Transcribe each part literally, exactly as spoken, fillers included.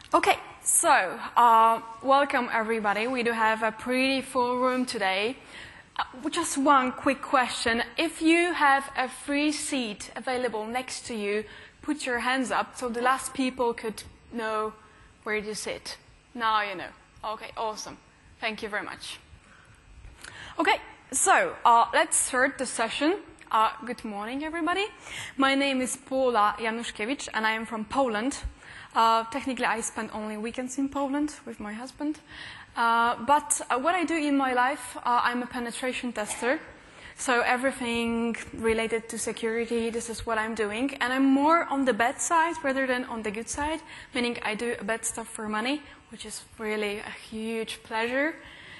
Okay, so uh, welcome everybody. We do have a pretty full room today. Uh, just one quick question. If you have a free seat available next to you, put your hands up so the last people could know where you sit. Now you know. Okay, awesome. Thank you very much. Okay, so uh, let's start the session. Uh, good morning, everybody. My name is Paula Januszkiewicz, and I am from Poland. Uh, technically, I spend only weekends in Poland with my husband. Uh, but uh, what I do in my life, uh, I'm a penetration tester. So everything related to security, this is what I'm doing. And I'm more on the bad side rather than on the good side, meaning I do bad stuff for money, which is really a huge pleasure.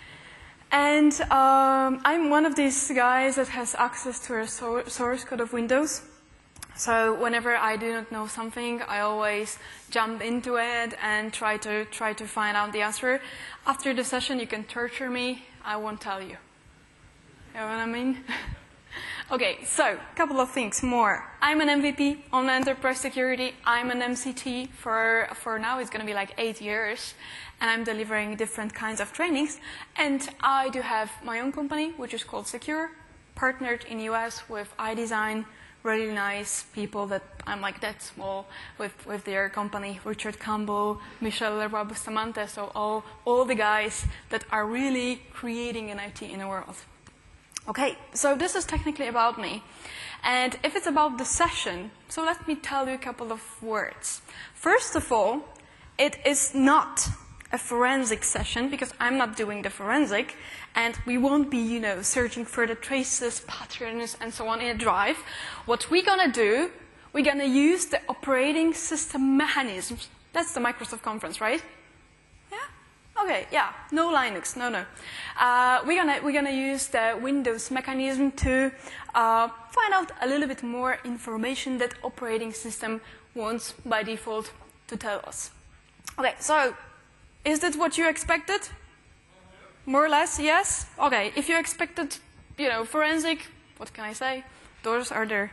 And um, I'm one of these guys that has access to a so source code of Windows. So whenever I do not know something, I always jump into it and try to try to find out the answer. After the session, you can torture me. I won't tell you. You know what I mean? Okay, so a couple of things more. I'm an M V P on enterprise security. I'm an M C T for for now. It's going to be like eight years, and I'm delivering different kinds of trainings. And I do have my own company, which is called Secure, partnered in U S with iDesign. Really nice people that I'm like that small with, with their company, Richard Campbell, Michel Leroy-Bustamante, so all, all the guys that are really creating an I T in the world. Okay, so this is technically about me. And if it's about the session, so let me tell you a couple of words. First of all, it is not a forensic session, because I'm not doing the forensic, and we won't be, you know, searching for the traces, patterns, and so on in a drive. What we're gonna do, we're gonna use the operating system mechanisms. That's the Microsoft conference, right? Yeah? Okay, yeah. No Linux, no, no. Uh, we're gonna, we're gonna use the Windows mechanism to uh, find out a little bit more information that operating system wants by default to tell us. Okay, so is that what you expected? More or less, yes? Okay, if you expected, you know, forensic, what can I say? Doors are there.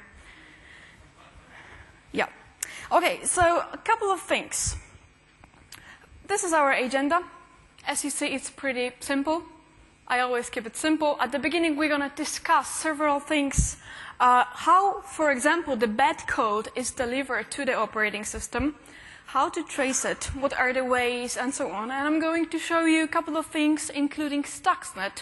Yeah. Okay, so a couple of things. This is our agenda. As you see, it's pretty simple. I always keep it simple. At the beginning, we're going to discuss several things. Uh, how, for example, the bad code is delivered to the operating system. How to trace it, what are the ways, and so on. And I'm going to show you a couple of things, including Stuxnet.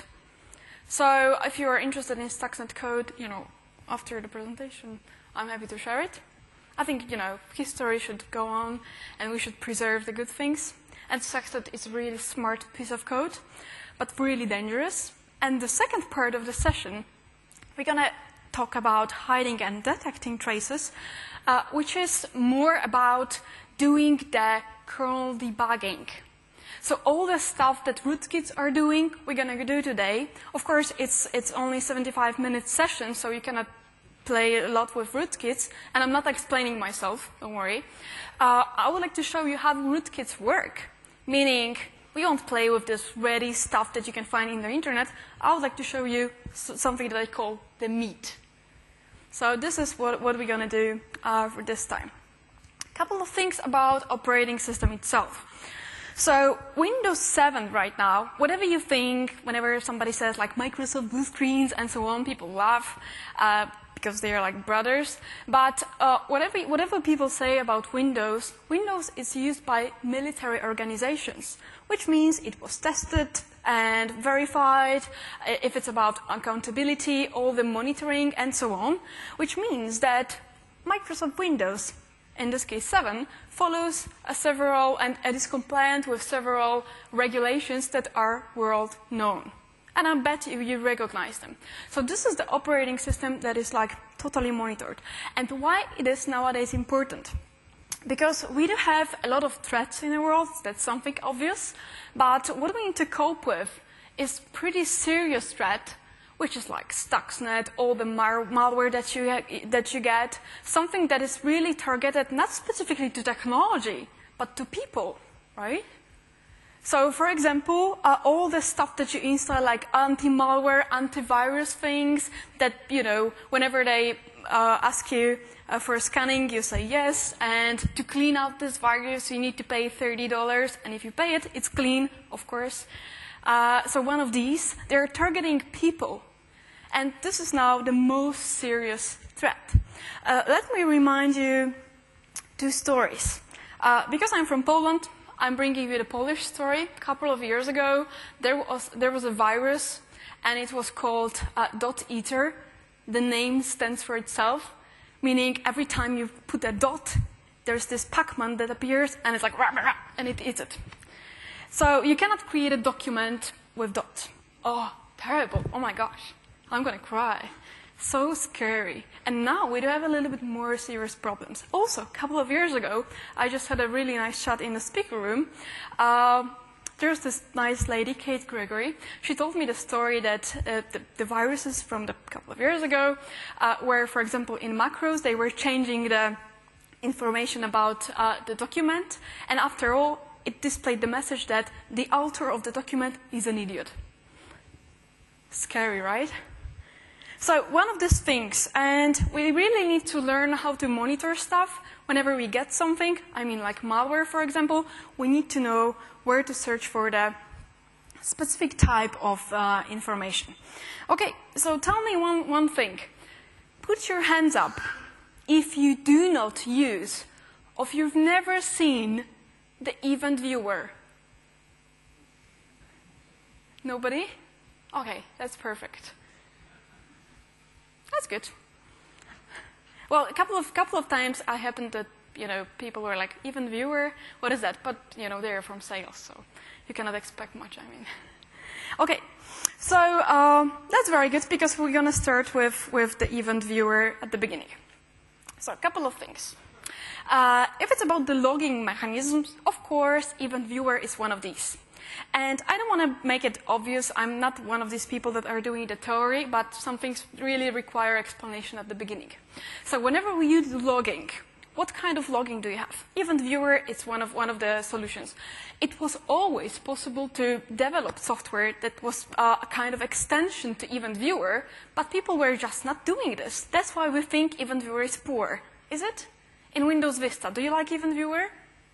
So if you are interested in Stuxnet code, you know, after the presentation, I'm happy to share it. I think, you know, history should go on, and we should preserve the good things. And Stuxnet is a really smart piece of code, but really dangerous. And the second part of the session, we're going to talk about hiding and detecting traces, uh, which is more about doing the kernel debugging. So all the stuff that rootkits are doing, we're going to do today. Of course, it's, it's only seventy-five minute session, so you cannot play a lot with rootkits. And I'm not explaining myself, don't worry. Uh, I would like to show you how rootkits work, meaning we won't play with this ready stuff that you can find in the internet. I would like to show you something that I call the meat. So this is what, what we're going to do uh, for this time. Couple of things about operating system itself. So Windows seven right now, whatever you think, whenever somebody says like Microsoft blue screens and so on, people laugh uh, because they are like brothers. But uh, whatever, whatever people say about Windows, Windows is used by military organizations, which means it was tested and verified, if it's about accountability, all the monitoring and so on, which means that Microsoft Windows, in this case seven, follows a several and it is compliant with several regulations that are world known. And I bet you, you recognize them. So this is the operating system that is like totally monitored. And why it is nowadays important? Because we do have a lot of threats in the world, that's something obvious, but what we need to cope with is pretty serious threat, which is like Stuxnet, all the mal malware that you, that you get, something that is really targeted not specifically to technology, but to people, right? So, for example, uh, all the stuff that you install, like anti-malware, antivirus things, that, you know, whenever they uh, ask you uh, for scanning, you say yes, and to clean out this virus, you need to pay thirty dollars, and if you pay it, it's clean, of course. Uh, so one of these, they're targeting people, and this is now the most serious threat. Uh, let me remind you two stories. Uh, because I'm from Poland, I'm bringing you the Polish story. A couple of years ago, there was, there was a virus, and it was called uh, .eater. The name stands for itself, meaning every time you put a dot, there's this Pac-Man that appears, and it's like, rah, rah, rah, and it eats it. So you cannot create a document with dot. Oh, terrible. Oh my gosh. I'm going to cry. So scary. And now we do have a little bit more serious problems. Also, a couple of years ago, I just had a really nice chat in the speaker room. Uh, there's this nice lady, Kate Gregory. She told me the story that uh, the, the viruses from the couple of years ago, uh, where, for example, in macros, they were changing the information about uh, the document. And after all, it displayed the message that the author of the document is an idiot. Scary, right? So one of these things, and we really need to learn how to monitor stuff whenever we get something. I mean, like malware, for example, we need to know where to search for the specific type of uh, information. Okay, so tell me one, one thing. Put your hands up if you do not use, or if you've never seen the event viewer. Nobody? Okay, that's perfect. That's good. Well, a couple of couple of times I happened that, you know, people were like, event viewer, what is that? But, you know, they're from sales, so you cannot expect much, I mean. Okay, so um, that's very good because we're going to start with, with the event viewer at the beginning. So a couple of things. Uh, if it's about the logging mechanisms, of course, event viewer is one of these. And I don't want to make it obvious. I'm not one of these people that are doing the theory, but some things really require explanation at the beginning. So whenever we use logging, what kind of logging do you have? Event viewer is one of, one of the solutions. It was always possible to develop software that was uh, a kind of extension to event viewer, but people were just not doing this. That's why we think event viewer is poor. Is it? In Windows Vista, do you like event viewer?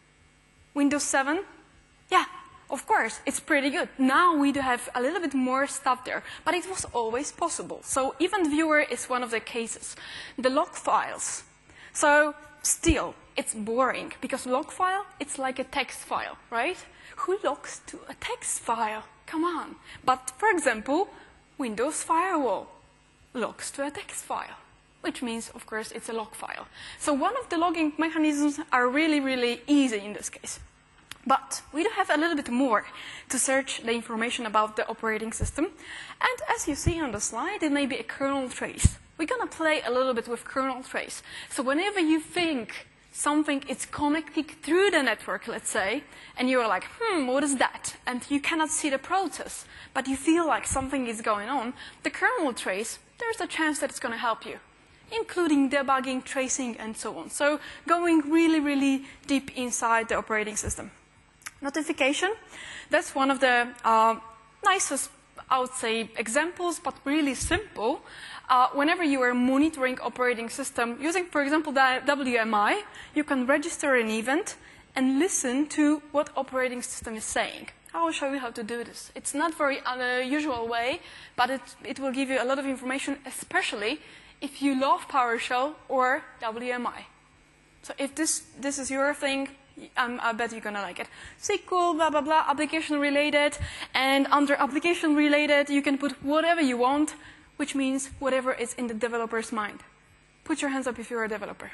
Windows seven? Yeah. Of course, it's pretty good. Now we do have a little bit more stuff there, but it was always possible. So event viewer is one of the cases. The log files. So still, it's boring because log file, it's like a text file, right? Who logs to a text file? Come on. But for example, Windows Firewall logs to a text file, which means, of course, it's a log file. So one of the logging mechanisms are really, really easy in this case. But we do have a little bit more to search the information about the operating system. And as you see on the slide, it may be a kernel trace. We're going to play a little bit with kernel trace. So whenever you think something is connecting through the network, let's say, and you're like, hmm, what is that? And you cannot see the process, but you feel like something is going on, the kernel trace, there's a chance that it's going to help you, including debugging, tracing, and so on. So going really, really deep inside the operating system. Notification, that's one of the uh, nicest, I would say, examples, but really simple. Uh, whenever you are monitoring operating system, using, for example, the W M I, you can register an event and listen to what operating system is saying. I will show you how to do this. It's not very unusual way, but it, it will give you a lot of information, especially if you love PowerShell or W M I. So if this, this is your thing, Um, I bet you're going to like it. S Q L, blah, blah, blah, application related. And under application related, you can put whatever you want, which means whatever is in the developer's mind. Put your hands up if you're a developer.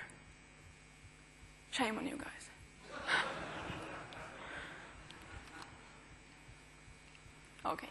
Shame on you guys. Okay.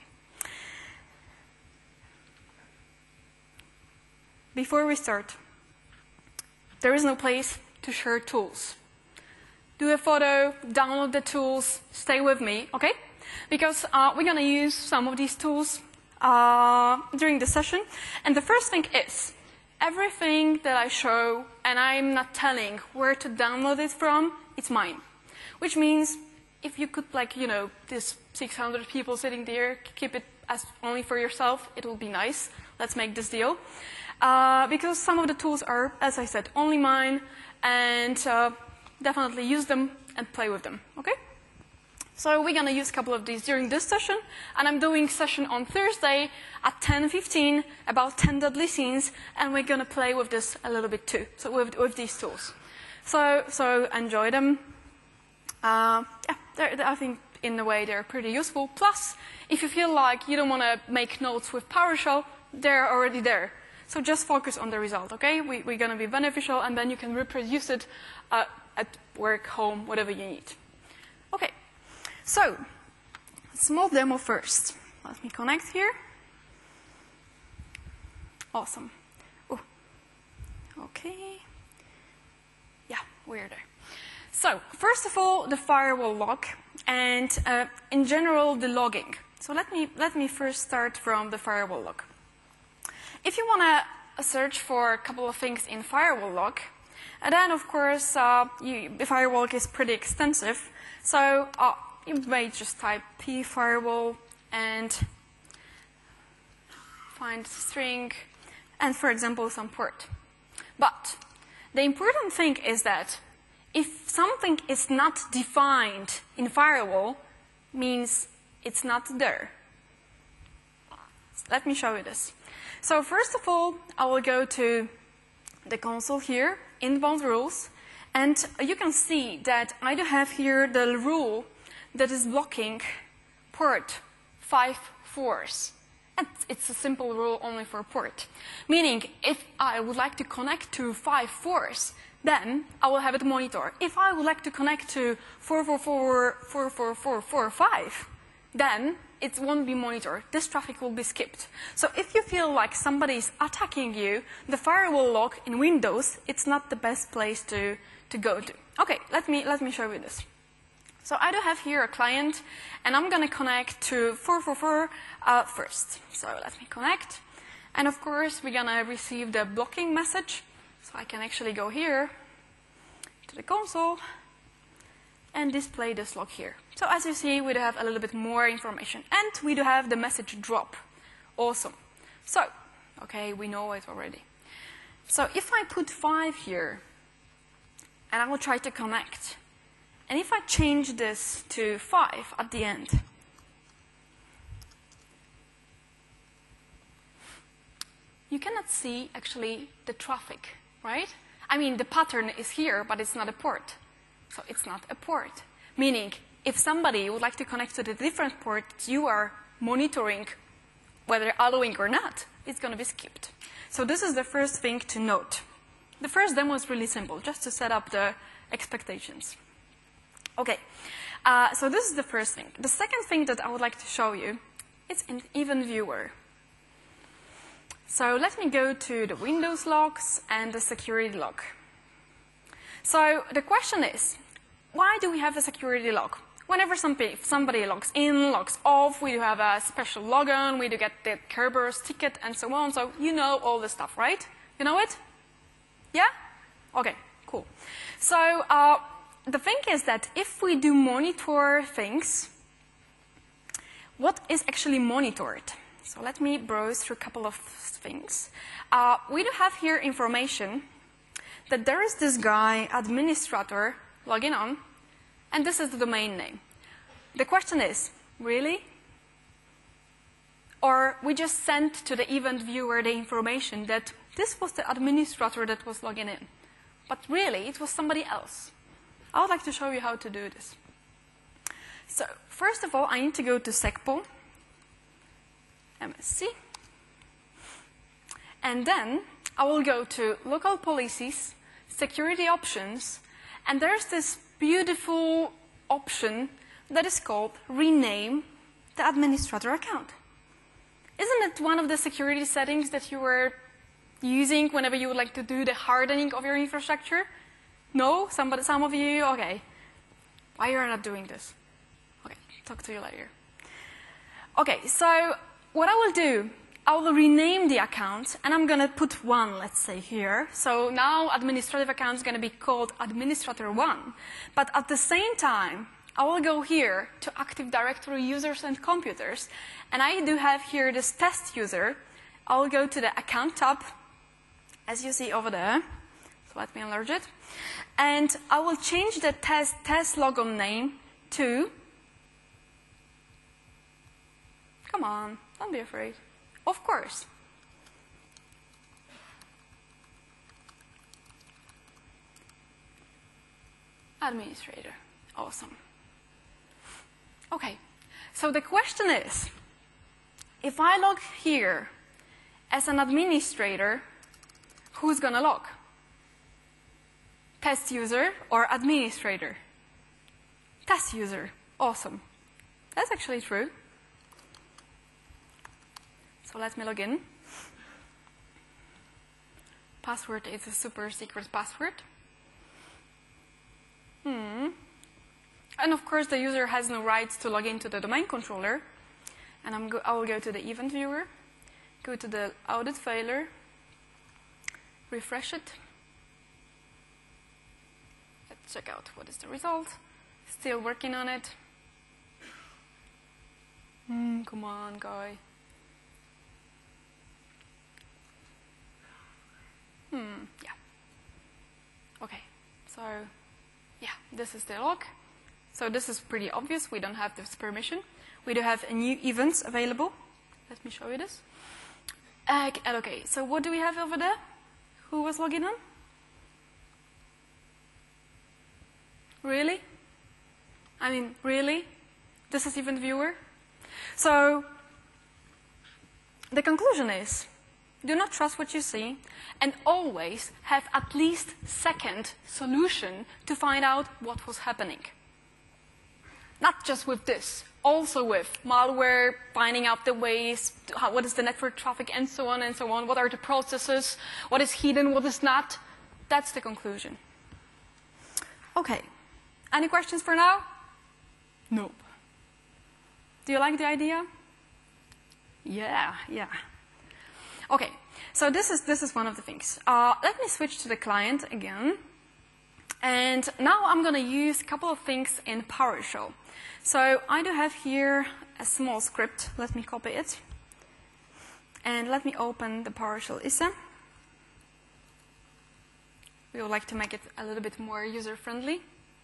Before we start, there is no place to share tools. Do a photo, download the tools, stay with me, okay? Because uh, we're going to use some of these tools uh, during the session. And the first thing is, everything that I show, and I'm not telling where to download it from, it's mine. Which means, if you could, like, you know, this six hundred people sitting there, keep it as only for yourself, it will be nice. Let's make this deal. Uh, because some of the tools are, as I said, only mine, and uh, definitely use them and play with them, okay? So we're going to use a couple of these during this session, and I'm doing session on Thursday at ten fifteen, about ten deadly scenes, and we're going to play with this a little bit too, so with, with these tools. So, so enjoy them. Uh, yeah, they're, they're, I think in a way they're pretty useful. Plus, if you feel like you don't want to make notes with PowerShell, they're already there. So just focus on the result, okay? We, we're going to be beneficial, and then you can reproduce it uh, at work, home, whatever you need. Okay. So, small demo first. Let me connect here. Awesome. Ooh. Okay. Yeah, we're there. So, first of all, the firewall log, and uh, in general, the logging. So let me, let me first start from the firewall log. If you want to search for a couple of things in firewall log, and then, of course, uh, you, the firewall log is pretty extensive. So, uh, you may just type pfirewall and find string and, for example, some port. But the important thing is that if something is not defined in firewall, means it's not there. Let me show you this. So first of all, I will go to the console here, inbound rules, and you can see that I do have here the rule that is blocking port five fours. And it's a simple rule only for port. Meaning, if I would like to connect to five fours, then I will have it monitor. If I would like to connect to four four four, four four four four five, then it won't be monitored. This traffic will be skipped. So if you feel like somebody is attacking you, the firewall log in Windows, it's not the best place to, to go to. Okay, let me, let me show you this. So I do have here a client, and I'm going to connect to four four four uh, first. So let me connect. And of course, we're going to receive the blocking message. So I can actually go here to the console and display this log here. So as you see, we do have a little bit more information. And we do have the message drop. Awesome. So, okay, we know it already. So if I put five here, and I will try to connect, and if I change this to five at the end, you cannot see actually the traffic, right? I mean, the pattern is here, but it's not a port. So it's not a port. Meaning, if somebody would like to connect to the different port you are monitoring, whether allowing or not, it's going to be skipped. So this is the first thing to note. The first demo is really simple, just to set up the expectations. Okay, uh, so this is the first thing. The second thing that I would like to show you is an event viewer. So let me go to the Windows logs and the security log. So the question is, why do we have a security log? Whenever somebody, somebody logs in, logs off, we do have a special logon, we do get the Kerberos ticket, and so on. So you know all this stuff, right? You know it? Yeah? Okay, cool. So uh, the thing is that if we do monitor things, what is actually monitored? So let me browse through a couple of things. Uh, we do have here information that there is this guy, administrator, logging on, and this is the domain name. The question is, really? Or we just sent to the event viewer the information that this was the administrator that was logging in. But really, it was somebody else. I would like to show you how to do this. So first of all, I need to go to SecPol, M S C, and then I will go to Local Policies, Security Options, and there's this beautiful option that is called Rename the Administrator Account. Isn't it one of the security settings that you were using whenever you would like to do the hardening of your infrastructure? No? Somebody, some of you? Okay. Why are you not doing this? Okay, talk to you later. Okay, so what I will do, I will rename the account, and I'm going to put one, let's say, here. So now administrative account is going to be called Administrator one. But at the same time, I will go here to Active Directory users and computers, and I do have here this test user. I will go to the account tab, as you see over there. So let me enlarge it. And I will change the test, test logon name to, come on, don't be afraid. Of course. Administrator. Awesome. Okay, so the question is, if I log here as an administrator, who's going to log? Test user or administrator? Test user. Awesome. That's actually true. So let me log in. Password is a super secret password. Hmm. And of course, the user has no rights to log into the domain controller. And I'm go I will go to the event viewer, go to the audit failure, refresh it. Let's check out what is the result. Still working on it. Hmm, come on, guy. Hmm, yeah. Okay, so yeah, this is the log. So this is pretty obvious. We don't have this permission. We do have a new events available. Let me show you this. Uh, okay, so what do we have over there? Who was logging on? Really? I mean, really? This is event viewer? So the conclusion is, do not trust what you see, and always have at least second solution to find out what was happening. Not just with this, also with malware, finding out the ways, how, what is the network traffic, and so on and so on. What are the processes? What is hidden? What is not? That's the conclusion. Okay. Any questions for now? Nope. Do you like the idea? Yeah, yeah. Okay, so this is, this is one of the things. Uh, let me switch to the client again. And now I'm going to use a couple of things in PowerShell. So I do have here a small script. Let me copy it. And let me open the PowerShell I S A. We would like to make it a little bit more user-friendly.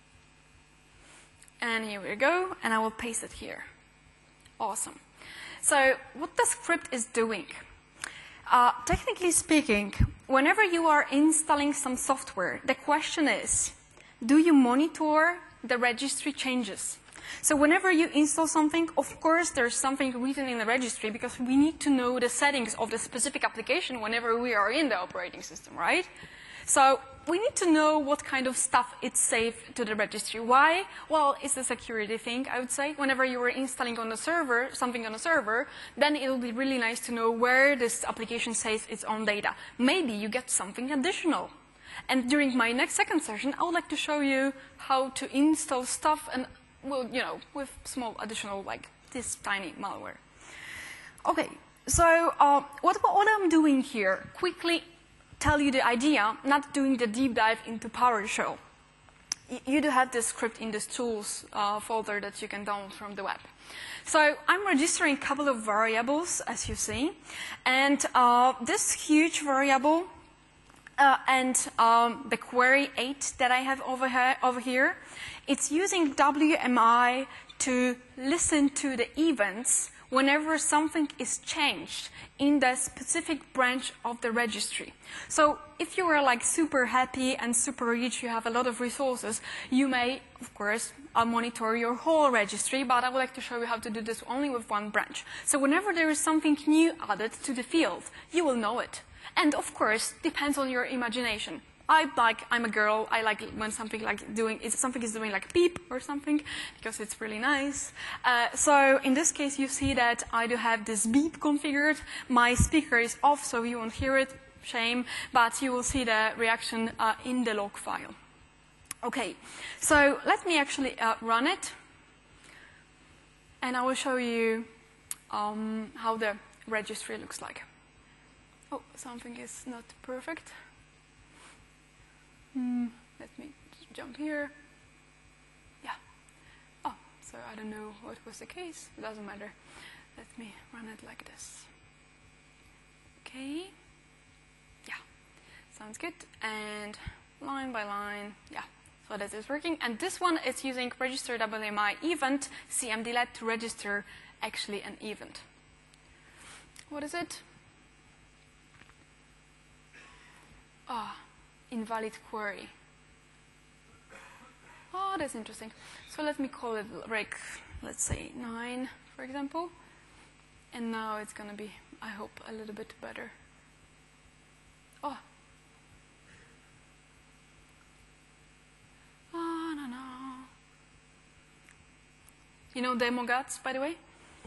And here we go. And I will paste it here. Awesome. So what the script is doing, uh, technically speaking, whenever you are installing some software, the question is, do you monitor the registry changes? So whenever you install something, of course, there's something written in the registry because we need to know the settings of the specific application whenever we are in the operating system, right? So we need to know what kind of stuff it's saved to the registry. Why? Well, it's a security thing, I would say. Whenever you are installing on the server, something on a server, then it will be really nice to know where this application saves its own data. Maybe you get something additional. And during my next second session, I would like to show you how to install stuff and, well, you know, with small additional, like this tiny malware. Okay, so uh, what, what I'm doing here, quickly tell you the idea, not doing the deep dive into PowerShell. You do have this script in this tools uh, folder that you can download from the web. So I'm registering a couple of variables, as you see. And uh, this huge variable uh, and um, the query eight that I have over here, over here, it's using W M I to listen to the events whenever something is changed in the specific branch of the registry. So if you are like super happy and super rich, you have a lot of resources, you may, of course, uh, monitor your whole registry, but I would like to show you how to do this only with one branch. So whenever there is something new added to the field, you will know it. And of course, depends on your imagination. I like, I'm a girl, I like when something like doing, if something is doing like beep or something, because it's really nice. Uh, so in this case, you see that I do have this beep configured. My speaker is off, so you won't hear it, shame, but you will see the reaction uh, in the log file. Okay, so let me actually uh, run it, and I will show you um, how the registry looks like. Oh, something is not perfect. Hmm, let me jump here. Yeah. So I don't know what was the case. It doesn't matter. Let me run it like this. Okay. Yeah. Sounds good. And line by line, yeah. So that is working. And this one is using register W M I event C M D L E T to register actually an event. What is it? Ah, invalid query. Oh, that's interesting. So let me call it rec, let's say nine, for example. And now it's going to be, I hope, a little bit better. Oh. Oh, no, no. You know Demogods, by the way?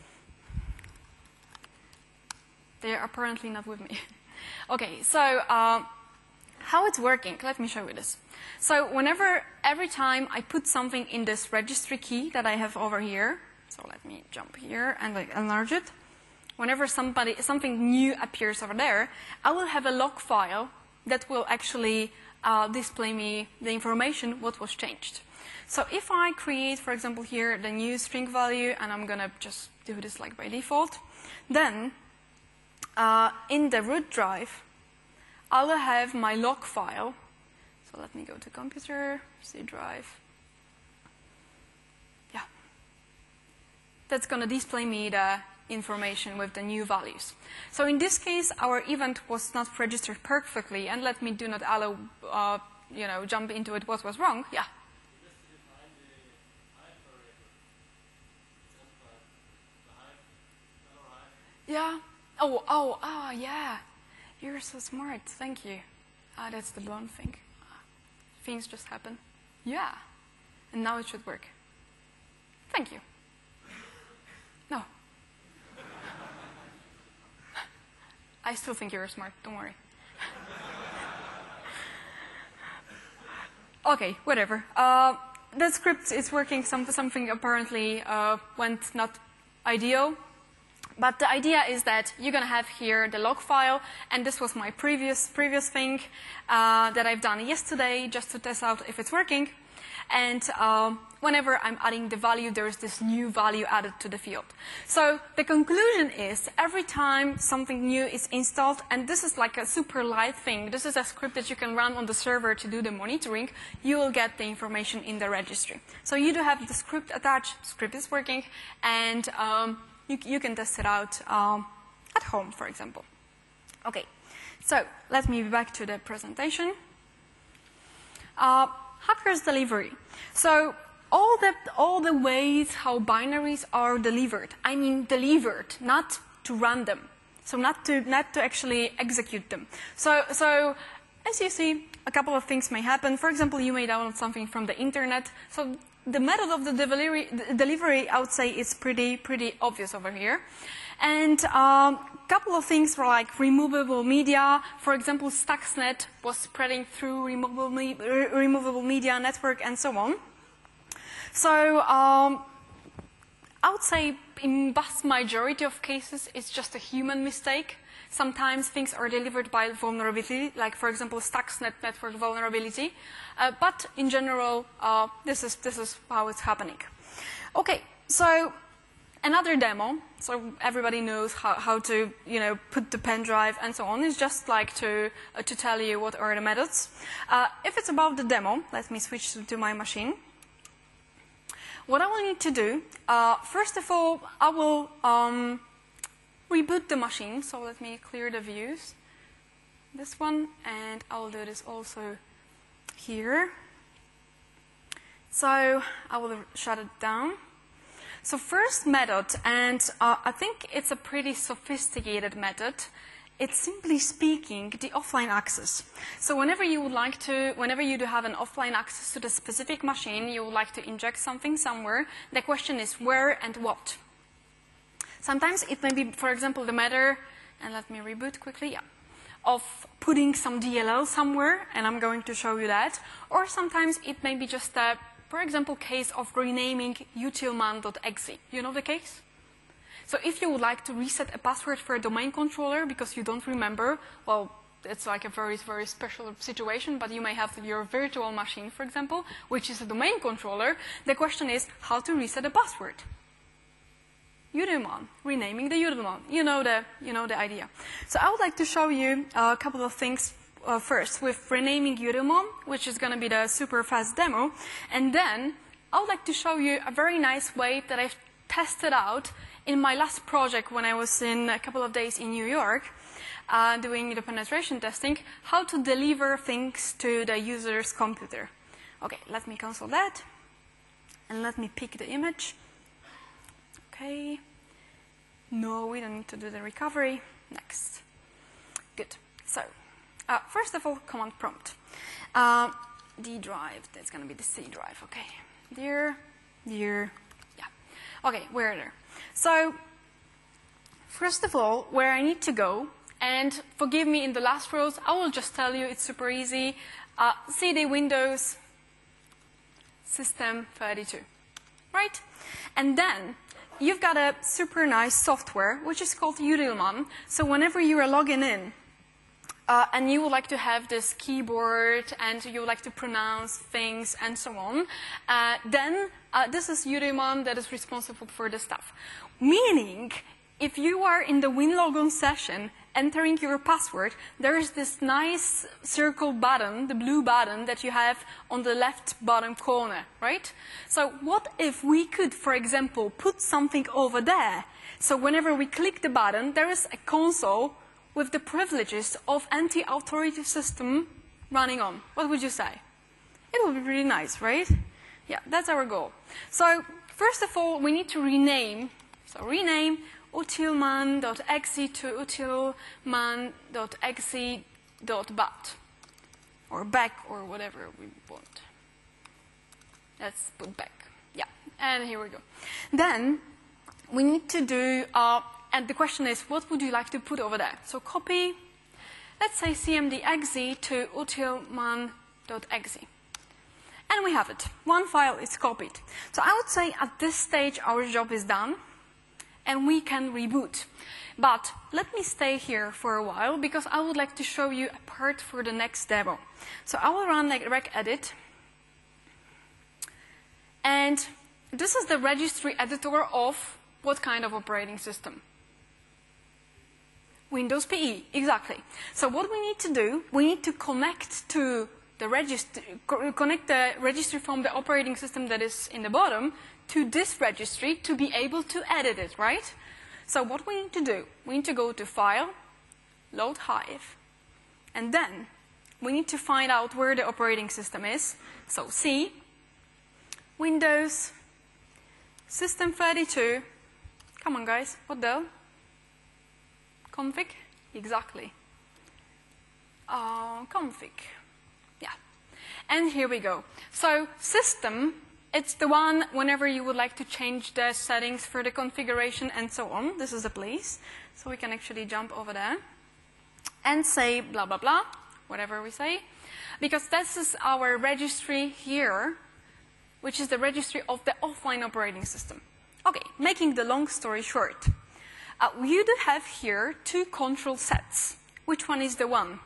They're apparently not with me. Okay, so uh, how it's working, let me show you this. So whenever, every time I put something in this registry key that I have over here, so let me jump here and like enlarge it. Whenever somebody, something new appears over there, I will have a log file that will actually uh, display me the information, what was changed. So if I create, for example, here the new string value, and I'm going to just do this like by default, then uh, in the root drive, I will have my log file. So let me go to computer, C drive. Yeah. That's going to display me the information with the new values. So in this case, our event was not registered perfectly, and let me do not allow, uh, you know, jump into it what was wrong. Yeah. Yeah. Oh, oh, ah, oh, yeah. You're so smart. Thank you. Ah, that's the blonde thing. Things just happen. Yeah. And now it should work. Thank you. No. I still think you're smart. Don't worry. Okay, whatever. Uh, the script is working. Some, something apparently uh, went not ideal. But the idea is that you're going to have here the log file, and this was my previous previous thing uh, that I've done yesterday just to test out if it's working. And um, whenever I'm adding the value, there's this new value added to the field. So the conclusion is every time something new is installed, and this is like a super light thing, this is a script that you can run on the server to do the monitoring, you will get the information in the registry. So you do have the script attached, the script is working, and um, You, you can test it out um, at home, for example. Okay, so let me be back to the presentation. Uh, Hackers delivery. So all the, all the ways how binaries are delivered, I mean delivered, not to run them. So not to, not to actually execute them. So, so as you see, a couple of things may happen. For example, you may download something from the internet. So the method of the delivery, the delivery, I would say, is pretty, pretty obvious over here. And a um, couple of things were like removable media. For example, Stuxnet was spreading through removable, me removable media network and so on. So um, I would say in vast majority of cases, it's just a human mistake. Sometimes things are delivered by vulnerability, like, for example, Stuxnet network vulnerability. Uh, but in general, uh, this is this is how it's happening. Okay, so another demo. So everybody knows how, how to, you know, put the pen drive and so on. It's just like to uh, to tell you what are the methods. Uh, if it's about the demo, let me switch to, to my machine. What I will need to do, uh, first of all, I will um, reboot the machine. So let me clear the views. This one, and I will do this also here. So I will shut it down. So first method, and uh, I think it's a pretty sophisticated method. It's simply speaking the offline access. So whenever you would like to, whenever you do have an offline access to the specific machine, you would like to inject something somewhere, the question is where and what. Sometimes it may be, for example, the matter, and let me reboot quickly, yeah, of putting some D L L somewhere, and I'm going to show you that. Or sometimes it may be just a, for example, case of renaming utilman dot e x e. You know the case? So if you would like to reset a password for a domain controller because you don't remember, well, it's like a very, very special situation, but you may have your virtual machine, for example, which is a domain controller. The question is how to reset a password. Utilmon, renaming the Utilmon. You know the, you know the idea. So I would like to show you a couple of things uh, first with renaming Utilmon, which is going to be the super fast demo. And then I would like to show you a very nice way that I've tested out in my last project when I was in a couple of days in New York uh, doing the penetration testing, how to deliver things to the user's computer. Okay, let me cancel that. And let me pick the image. Okay. No, we don't need to do the recovery. Next. Good. So, uh, first of all, command prompt. Uh, D drive, that's going to be the C drive. Okay. There, there, yeah. Okay, we're there. So, first of all, where I need to go, and forgive me in the last rows, I will just tell you it's super easy. Uh, C D Windows, System thirty-two, right? And then, you've got a super nice software, which is called Utilmon. So whenever you are logging in, uh, and you would like to have this keyboard, and you would like to pronounce things, and so on, uh, then uh, this is Utilmon that is responsible for the stuff. Meaning, if you are in the WinLogon session, entering your password, there is this nice circle button, the blue button that you have on the left bottom corner, right? So what if we could, for example, put something over there? So whenever we click the button, there is a console with the privileges of anti-authority system running on. What would you say? It would be really nice, right? Yeah, that's our goal. So first of all, we need to rename. So rename utilman.exe to utilman.exe.bat, or back, or whatever we want. Let's put back. Yeah, and here we go. Then we need to do, uh, and the question is, what would you like to put over there? So copy, let's say cmd.exe to utilman.exe. And we have it. One file is copied. So I would say at this stage our job is done, and we can reboot. But let me stay here for a while, because I would like to show you a part for the next demo. So I will run like regedit. And this is the registry editor of what kind of operating system? Windows P E, exactly. So what we need to do, we need to connect to the registry, connect the registry from the operating system that is in the bottom to this registry to be able to edit it, right? So what we need to do, we need to go to File, Load Hive, and then we need to find out where the operating system is. So C, Windows, System thirty-two, come on guys, what the? Config? Exactly. Uh, config. Yeah. And here we go. So system, it's the one whenever you would like to change the settings for the configuration and so on. This is the place. So we can actually jump over there and say blah, blah, blah, whatever we say. Because this is our registry here, which is the registry of the offline operating system. Okay, making the long story short. Uh, you do have here two control sets. Which one is the one?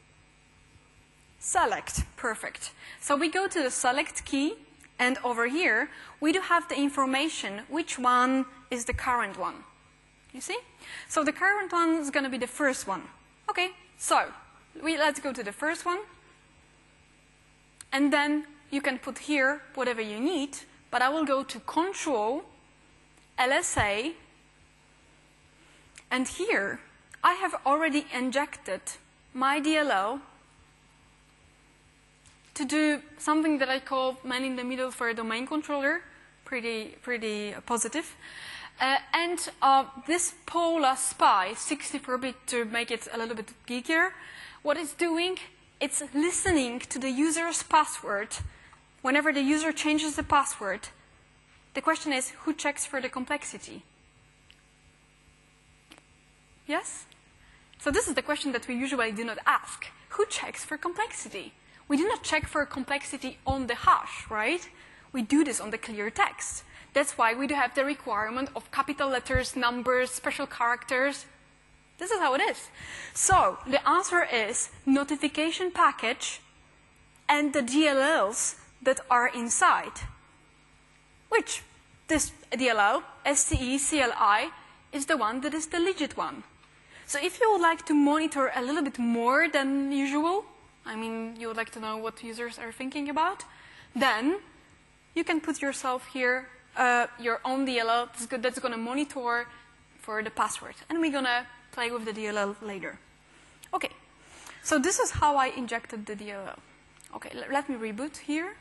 Select. Perfect. So we go to the select key, and over here, we do have the information which one is the current one. You see? So the current one is going to be the first one. Okay, so we, let's go to the first one. And then you can put here whatever you need, but I will go to Control, L S A, and here I have already injected my D L L to do something that I call man in the middle for a domain controller. Pretty, pretty positive. Uh, and uh, this Pola Spy, sixty-four bit to make it a little bit geekier, what it's doing, it's listening to the user's password. Whenever the user changes the password, the question is, who checks for the complexity? Yes? So this is the question that we usually do not ask. Who checks for complexity? We do not check for complexity on the hash, right? We do this on the clear text. That's why we do have the requirement of capital letters, numbers, special characters. This is how it is. So the answer is notification package and the D L Ls that are inside, which this D L L, S T E C L I, is the one that is the legit one. So if you would like to monitor a little bit more than usual, I mean, you would like to know what users are thinking about, then you can put yourself here, uh, your own D L L that's going to monitor for the password. And we're going to play with the D L L later. Okay, so this is how I injected the D L L. Okay, let me reboot here.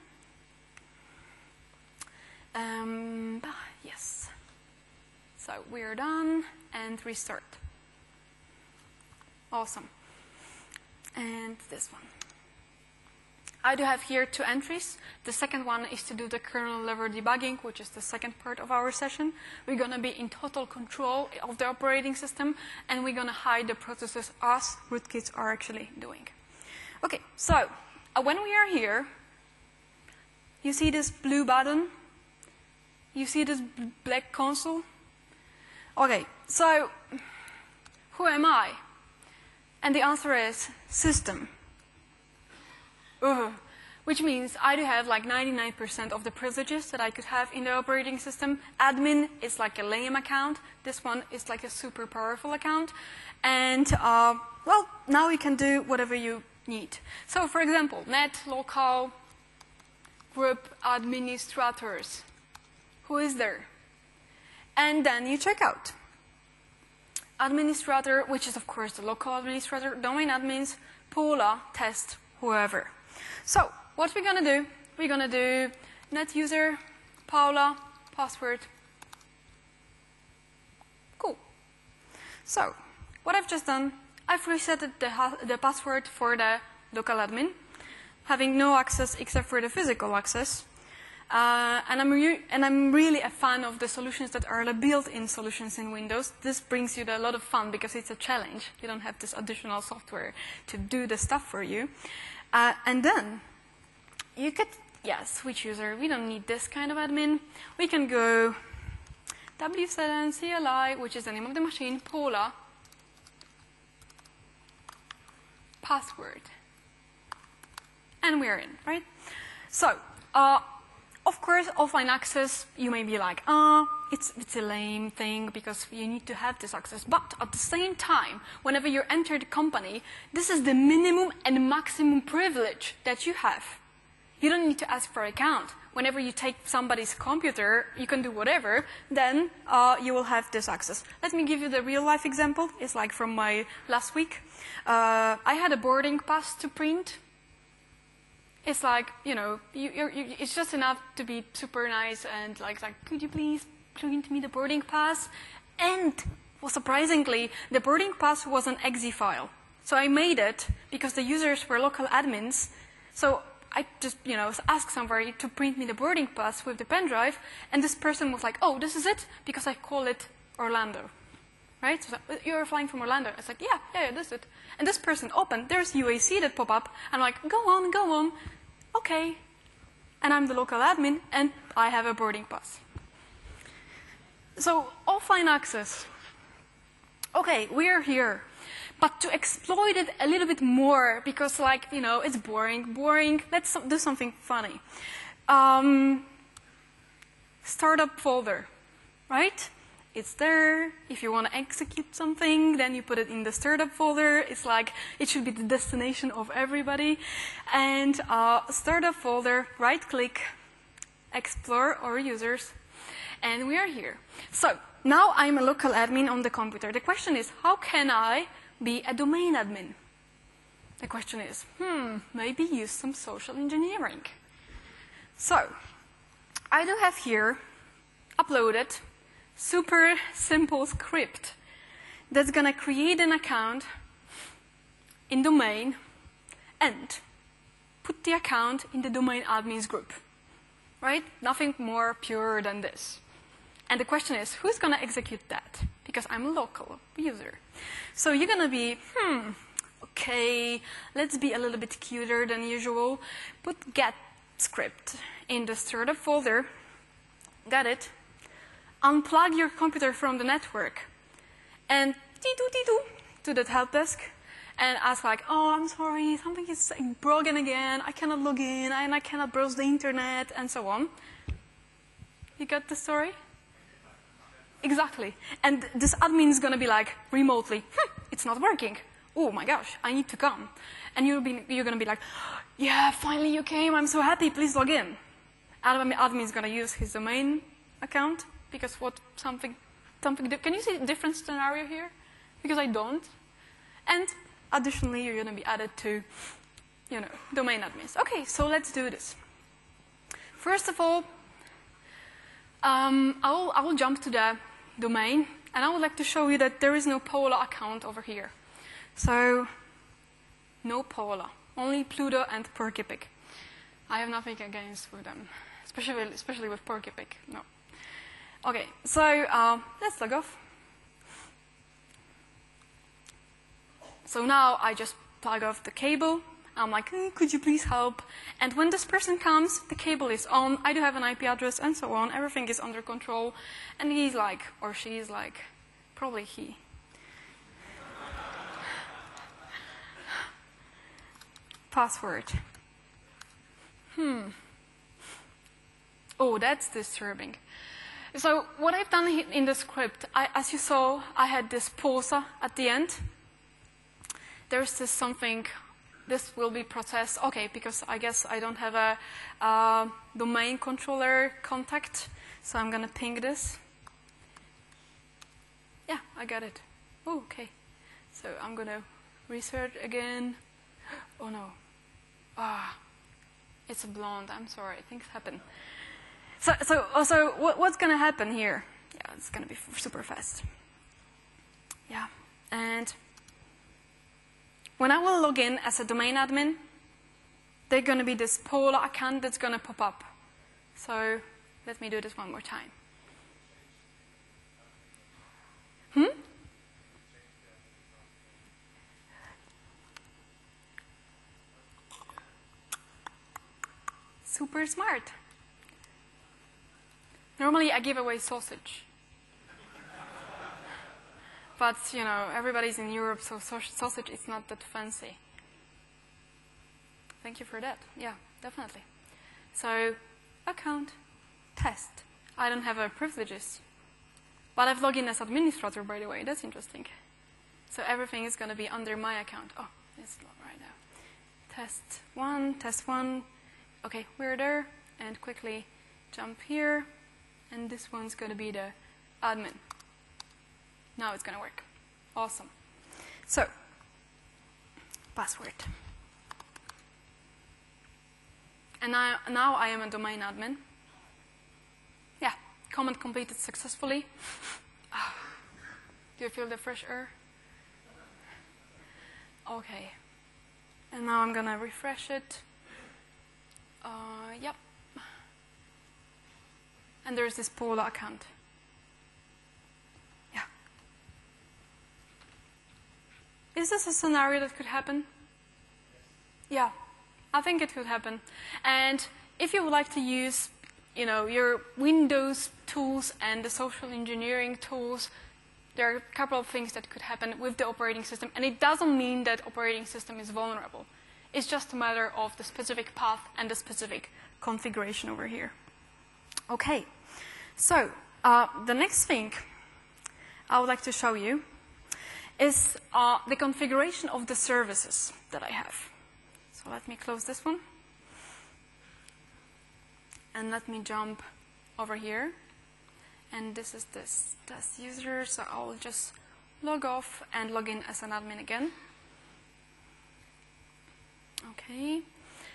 Um, yes. So we're done, and restart. Awesome. And this one. I do have here two entries. The second one is to do the kernel level debugging, which is the second part of our session. We're going to be in total control of the operating system, and we're going to hide the processes us rootkits are actually doing. Okay, so uh, when we are here, you see this blue button? You see this black console? Okay, so who am I? And the answer is system. Ugh. Which means I do have like ninety-nine percent of the privileges that I could have in the operating system. Admin is like a lame account. This one is like a super powerful account. And, uh, well, now you can do whatever you need. So, for example, net, local, group administrators. Who is there? And then you check out. Administrator, which is, of course, the local administrator, domain admins, Paula, test, whoever. So, what we're going to do, we're going to do net user, Paula, password. Cool. So, what I've just done, I've reset the, the password for the local admin, having no access except for the physical access. Uh, and, I'm and I'm really a fan of the solutions that are the built-in solutions in Windows. This brings you a lot of fun because it's a challenge. You don't have this additional software to do the stuff for you. Uh, and then you could, yeah, switch user. We don't need this kind of admin. We can go W seven C L I, which is the name of the machine, Paula, password. And we're in, right? So, uh, of course, offline access, you may be like, ah, oh, it's, it's a lame thing because you need to have this access. But at the same time, whenever you enter the company, this is the minimum and maximum privilege that you have. You don't need to ask for an account. Whenever you take somebody's computer, you can do whatever, then uh, you will have this access. Let me give you the real life example. It's like from my last week. Uh, I had a boarding pass to print. It's like, you know, you, you're, you, it's just enough to be super nice and like, like, could you please print me the boarding pass? And, well, surprisingly, the boarding pass was an E X E file. So I made it because the users were local admins. So I just, you know, asked somebody to print me the boarding pass with the pen drive, and this person was like, oh, this is it? Because I call it Orlando. Right? So you're flying from Orlando. It's like, yeah, yeah, yeah, this is it. And this person opened, there's U A C that pop up. I'm like, go on, go on. Okay. And I'm the local admin, and I have a boarding pass. So, offline access. Okay, we're here. But to exploit it a little bit more, because, like, you know, it's boring, boring, let's do something funny. Um, startup folder, right? It's there. If you want to execute something, then you put it in the startup folder. It's like, it should be the destination of everybody. And uh, startup folder, right-click, explore our users, and we are here. So now I'm a local admin on the computer. The question is, how can I be a domain admin? The question is, hmm, maybe use some social engineering. So I do have here uploaded super simple script that's going to create an account in domain and put the account in the domain admins group, right? Nothing more pure than this. And the question is, who's going to execute that? Because I'm a local user. So you're going to be, hmm, okay, let's be a little bit cuter than usual. Put get script in the startup folder. Got it. Unplug your computer from the network, and dee-doo, dee-doo, to that help desk and ask like, oh, I'm sorry, something is broken again, I cannot log in, and I cannot browse the internet, and so on. You got the story? Exactly. And this admin is going to be like, remotely, hm, it's not working. Oh my gosh, I need to come. And you'll be, you're going to be like, yeah, finally you came, I'm so happy, please log in. Admin, admin is going to use his domain account, because what something, something, can you see a different scenario here? Because I don't. And additionally, you're going to be added to, you know, domain admins. Okay, so let's do this. First of all, um, I will, I will jump to the domain, and I would like to show you that there is no Pola account over here. So, no Pola, only Pluto and Porcupig. I have nothing against with them, especially, especially with Porcupig, no. Okay, so uh, let's log off. So now I just plug off the cable. I'm like, hey, could you please help? And when this person comes, the cable is on. I do have an I P address and so on. Everything is under control. And he's like, or she's like, probably he. Password. Hmm. Oh, that's disturbing. So what I've done in the script, I, as you saw, I had this pausa at the end. There's this something, this will be processed. Okay, because I guess I don't have a uh, domain controller contact, so I'm going to ping this. Yeah, I got it. Oh, okay. So I'm going to research again. Oh, no. Ah, it's a blonde. I'm sorry. Things happen. So, so, so what, what's going to happen here? Yeah, it's going to be super fast. Yeah, and when I will log in as a domain admin, there's going to be this Pola account that's going to pop up. So let me do this one more time. Hmm? Super smart. Normally I give away sausage. But, you know, everybody's in Europe, so sausage is not that fancy. Thank you for that. Yeah, definitely. So, account, test. I don't have a privileges. But I've logged in as administrator, by the way. That's interesting. So everything is going to be under my account. Oh, it's not right now. Test one, test one. Okay, we're there. And quickly jump here. And this one's going to be the admin. Now it's going to work. Awesome. So, password. And now, now I am a domain admin. Yeah, command completed successfully. Do you feel the fresh air? Okay. And now I'm going to refresh it. Uh, yep. And there's this Pola account. Yeah. Is this a scenario that could happen? Yeah, I think it could happen. And if you would like to use, you know, your Windows tools and the social engineering tools, there are a couple of things that could happen with the operating system. And it doesn't mean that operating system is vulnerable. It's just a matter of the specific path and the specific configuration over here. Okay, so uh, the next thing I would like to show you is uh, the configuration of the services that I have. So let me close this one. And let me jump over here. And this is this test user, so I'll just log off and log in as an admin again. Okay.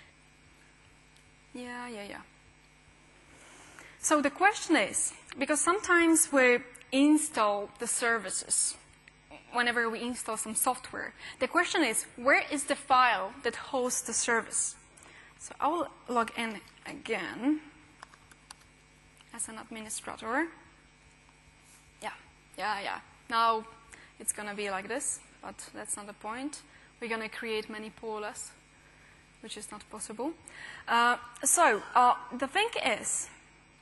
Yeah, yeah, yeah. So the question is, because sometimes we install the services whenever we install some software, the question is, where is the file that hosts the service? So I will log in again as an administrator. Yeah, yeah, yeah. Now it's going to be like this, but that's not the point. We're going to create many Polas, which is not possible. Uh, so uh, the thing is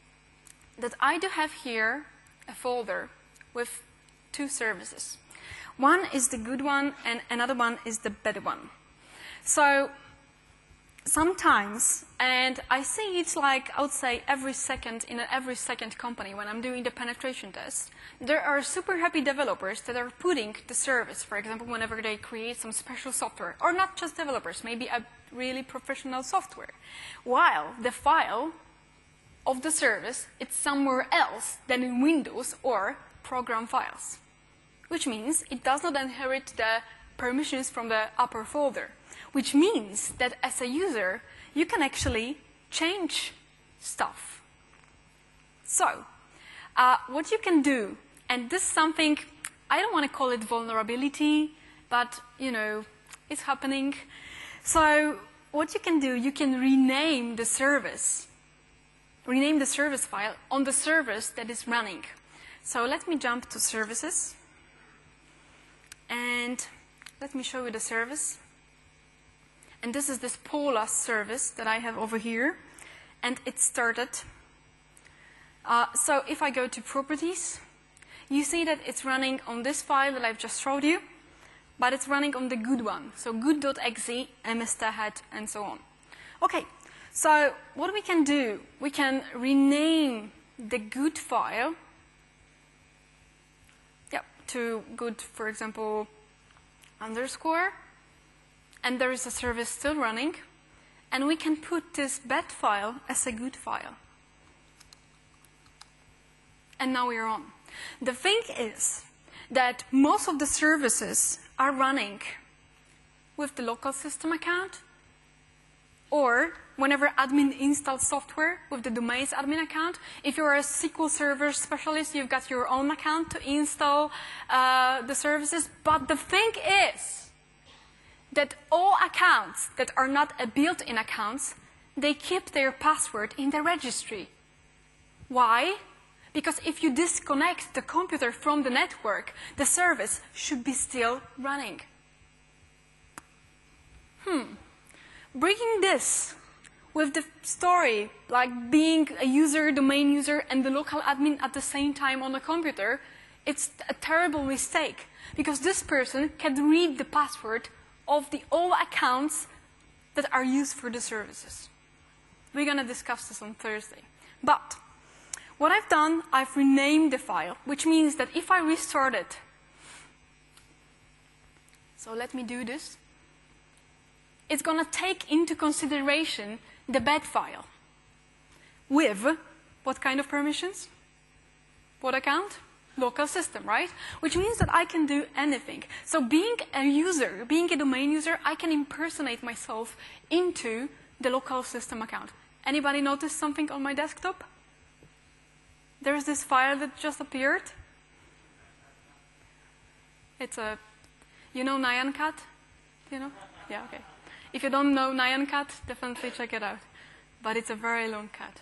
that I do have here a folder with two services. One is the good one, and another one is the bad one. So sometimes, and I see it's like, I would say, every second, in a, every second company when I'm doing the penetration test, there are super happy developers that are putting the service, for example, whenever they create some special software, or not just developers, maybe a really professional software, while the file of the service is somewhere else than in Windows or program files, which means it does not inherit the permissions from the upper folder, which means that as a user, you can actually change stuff. So, uh, what you can do, and this is something, I don't want to call it vulnerability, but, you know, it's happening. So, what you can do, you can rename the service, rename the service file on the service that is running. So, let me jump to services, and let me show you the service. And this is this Pola service that I have over here, and it started. Uh, so if I go to properties, you see that it's running on this file that I've just showed you, but it's running on the good one. So good.exe, mstahat, and so on. Okay, so what we can do, we can rename the good file yeah, to good, for example, underscore. And there is a service still running, and we can put this bad file as a good file. And now we are on. The thing is that most of the services are running with the local system account, or whenever admin installs software with the domains admin account. If you're a S Q L Server specialist, you've got your own account to install uh, the services. But the thing is that all accounts that are not a built-in accounts, they keep their password in the registry. Why? Because if you disconnect the computer from the network, the service should be still running. Hmm. Bringing this with the story, like being a user, domain user, and the local admin at the same time on the computer, it's a terrible mistake, because this person can read the password of the all accounts that are used for the services. We're going to discuss this on Thursday. But what I've done, I've renamed the file, which means that if I restart it, so let me do this, it's going to take into consideration the bad file with what kind of permissions? What account? Local system, right? Which means that I can do anything. So being a user, being a domain user, I can impersonate myself into the local system account. Anybody notice something on my desktop? There's this file that just appeared. It's a, you know NyanCat? You know? Yeah, okay. If you don't know NyanCat, definitely check it out. But it's a very long cat.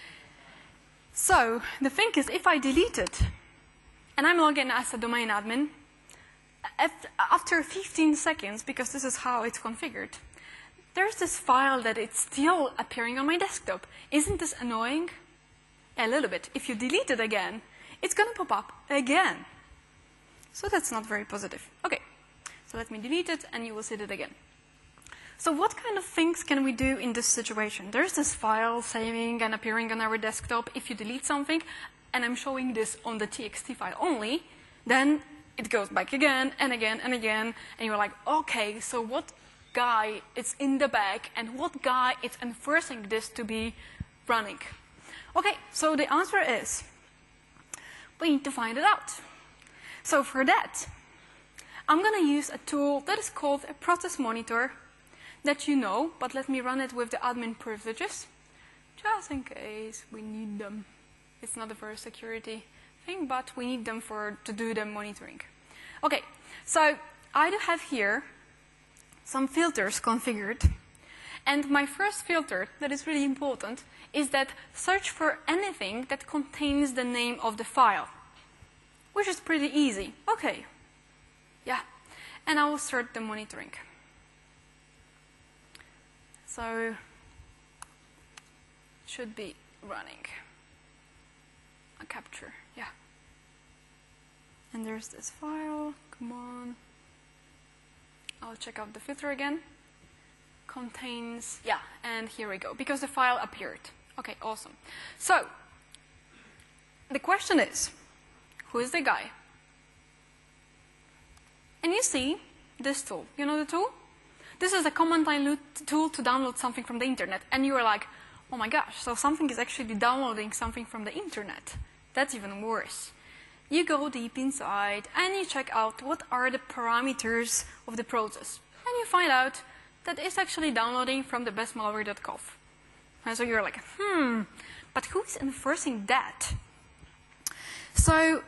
So the thing is, if I delete it, and I'm logging as a domain admin, after fifteen seconds, because this is how it's configured, there's this file that it's still appearing on my desktop. Isn't this annoying? A little bit. If you delete it again, it's going to pop up again. So that's not very positive. Okay, so let me delete it, and you will see it again. So what kind of things can we do in this situation? There's this file saving and appearing on our desktop. If you delete something, and I'm showing this on the T X T file only, then it goes back again and again and again, and you're like, okay, so what guy is in the back, and what guy is enforcing this to be running? Okay, so the answer is, we need to find it out. So for that, I'm going to use a tool that is called a process monitor that you know, but let me run it with the admin privileges, just in case we need them. It's not a very security thing, but we need them for to do the monitoring. Okay, so I do have here some filters configured. And my first filter that is really important is that search for anything that contains the name of the file, which is pretty easy. Okay, yeah, and I will start the monitoring. So, should be running. A capture, yeah. And there's this file. Come on. I'll check out the filter again. Contains, yeah, and here we go, because the file appeared. Okay, awesome. So, the question is, who is the guy? And you see this tool. You know the tool? This is a command line tool to download something from the internet. And you are like, oh my gosh, so something is actually downloading something from the internet. That's even worse. You go deep inside and you check out what are the parameters of the process. And you find out that it's actually downloading from the best malware dot conf. And so you're like, hmm, but who is enforcing that? So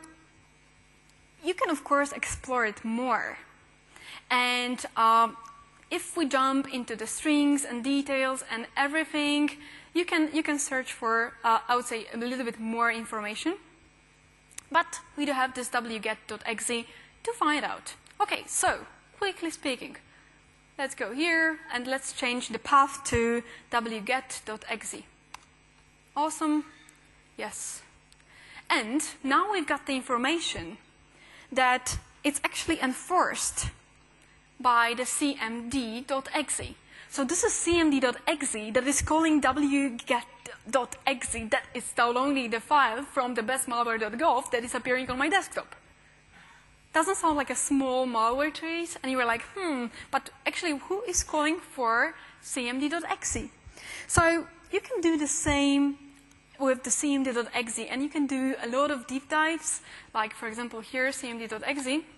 you can, of course, explore it more. And um, if we jump into the strings and details and everything, you can, you can search for, uh, I would say, a little bit more information. But we do have this w get dot e x e to find out. Okay, so, quickly speaking, let's go here and let's change the path to w get dot e x e. Awesome. Yes. And now we've got the information that it's actually enforced by the c m d dot e x e. So this is c m d dot e x e that is calling w get dot e x e that is downloading the file from the best malware dot conf that is appearing on my desktop. Doesn't sound like a small malware trace, and you were like, hmm, but actually who is calling for c m d dot e x e? So you can do the same with the c m d dot e x e, and you can do a lot of deep dives, like for example here, c m d dot e x e,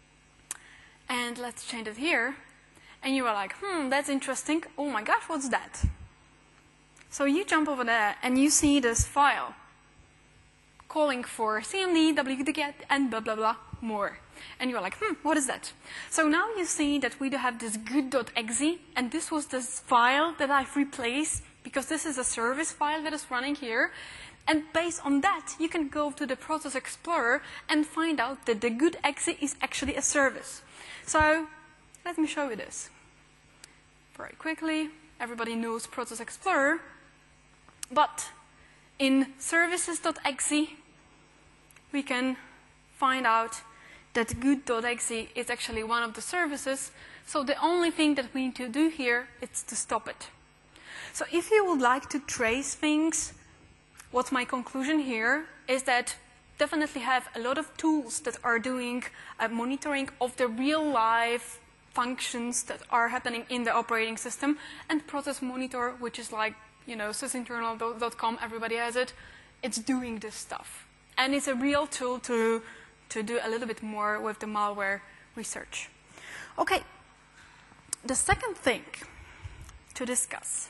and let's change it here. And you are like, hmm, that's interesting. Oh my gosh, what's that? So you jump over there and you see this file calling for C M D, w get, and blah, blah, blah, more. And you're like, hmm, what is that? So now you see that we do have this good dot e x e, and this was this file that I've replaced because this is a service file that is running here. And based on that, you can go to the Process Explorer and find out that the good dot e x e is actually a service. So let me show you this. Very quickly, everybody knows Process Explorer, but in services dot e x e, we can find out that good dot e x e is actually one of the services, so the only thing that we need to do here is to stop it. So if you would like to trace things, what's my conclusion here is that definitely have a lot of tools that are doing uh, monitoring of the real life functions that are happening in the operating system, and Process Monitor, which is like, you know, sysinternal dot com, everybody has it, it's doing this stuff. And it's a real tool to, to do a little bit more with the malware research. Okay, the second thing to discuss,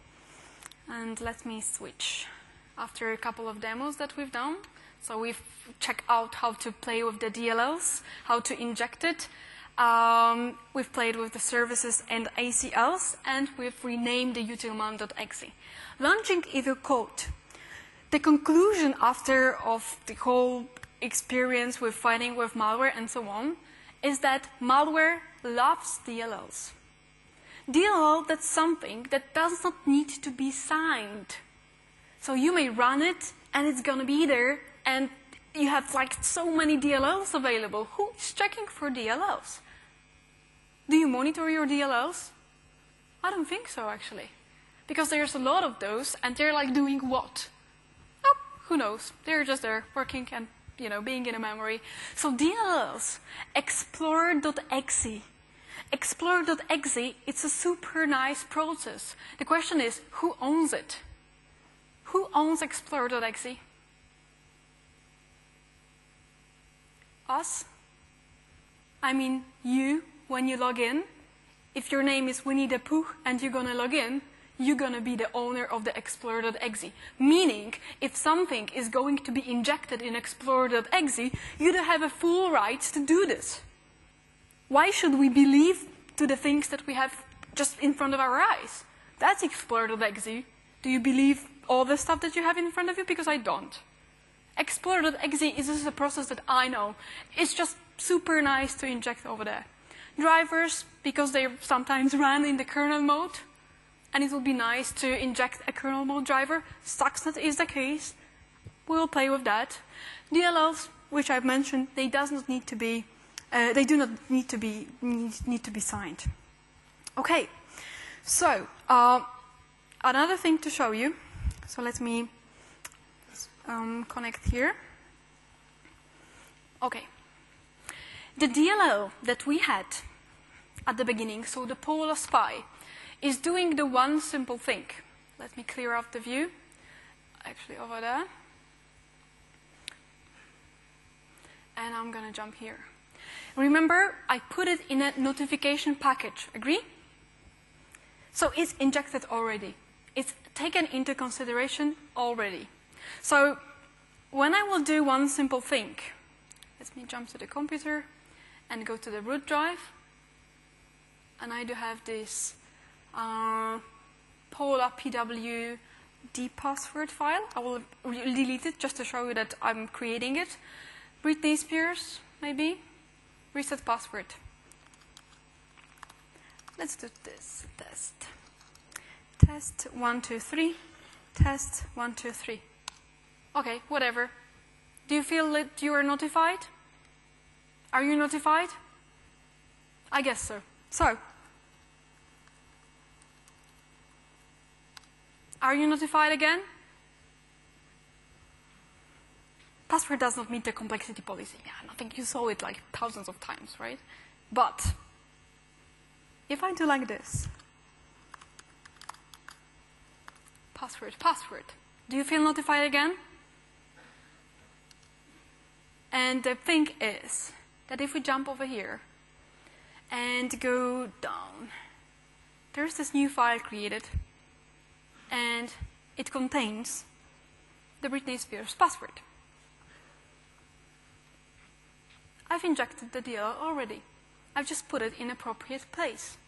and let me switch after a couple of demos that we've done. So we've checked out how to play with the D L Ls, how to inject it. Um, we've played with the services and A C Ls, and we've renamed the utilman dot e x e. Launching evil code. The conclusion after of the whole experience with fighting with malware and so on is that malware loves D L Ls. D L L, that's something that does not need to be signed. So you may run it, and it's going to be there, and you have like so many D L Ls available. Who is checking for D L Ls? Do you monitor your D L Ls? I don't think so, actually. Because there's a lot of those, and they're like doing what? Oh, who knows? They're just there, working and, you know, being in a memory. So D L Ls, Explorer dot e x e. Explorer dot e x e, it's a super nice process. The question is, who owns it? Who owns Explorer dot e x e? Us? I mean, you, when you log in. If your name is Winnie the Pooh and you're gonna log in, you're gonna be the owner of the Explorer dot e x e. Meaning, if something is going to be injected in Explorer dot e x e, you do have a full right to do this. Why should we believe to the things that we have just in front of our eyes? That's Explorer dot e x e. Do you believe all the stuff that you have in front of you? Because I don't. Explorer dot e x e is just a process that I know. It's just super nice to inject over there. Drivers, because they sometimes run in the kernel mode, and it will be nice to inject a kernel mode driver. Stuxnet is the case. We'll play with that. D L Ls, which I've mentioned, they does not need to be, uh, they do not need to be need, need to be signed. Okay, so uh, another thing to show you. So let me um, connect here. Okay, the D L L that we had at the beginning, so the Polar Spy, is doing the one simple thing. Let me clear up the view. Actually, over there. And I'm going to jump here. Remember, I put it in a notification package. Agree? So it's injected already. It's taken into consideration already. So when I will do one simple thing, let me jump to the computer and go to the root drive. And I do have this uh, Polar P W D password file. I will delete it just to show you that I'm creating it. Britney Spears, maybe. Reset password. Let's do this. Test. Test one, two, three. Test one, two, three. Okay, whatever. Do you feel that you are notified? Are you notified? I guess so. So, are you notified again? Password does not meet the complexity policy. Yeah, I think you saw it like thousands of times, right? But if I do like this, password, password, do you feel notified again? And the thing is that if we jump over here and go down, there's this new file created, and it contains the Britney Spears password. I've injected the D L L already. I've just put it in appropriate place.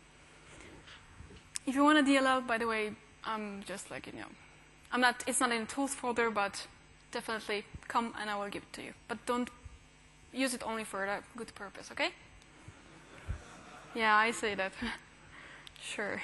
If you want a D L L, by the way, I'm just like, you know, I'm not, it's not in the tools folder, but definitely come and I will give it to you. But don't use it only for a good purpose, okay? Yeah, I say that. Sure.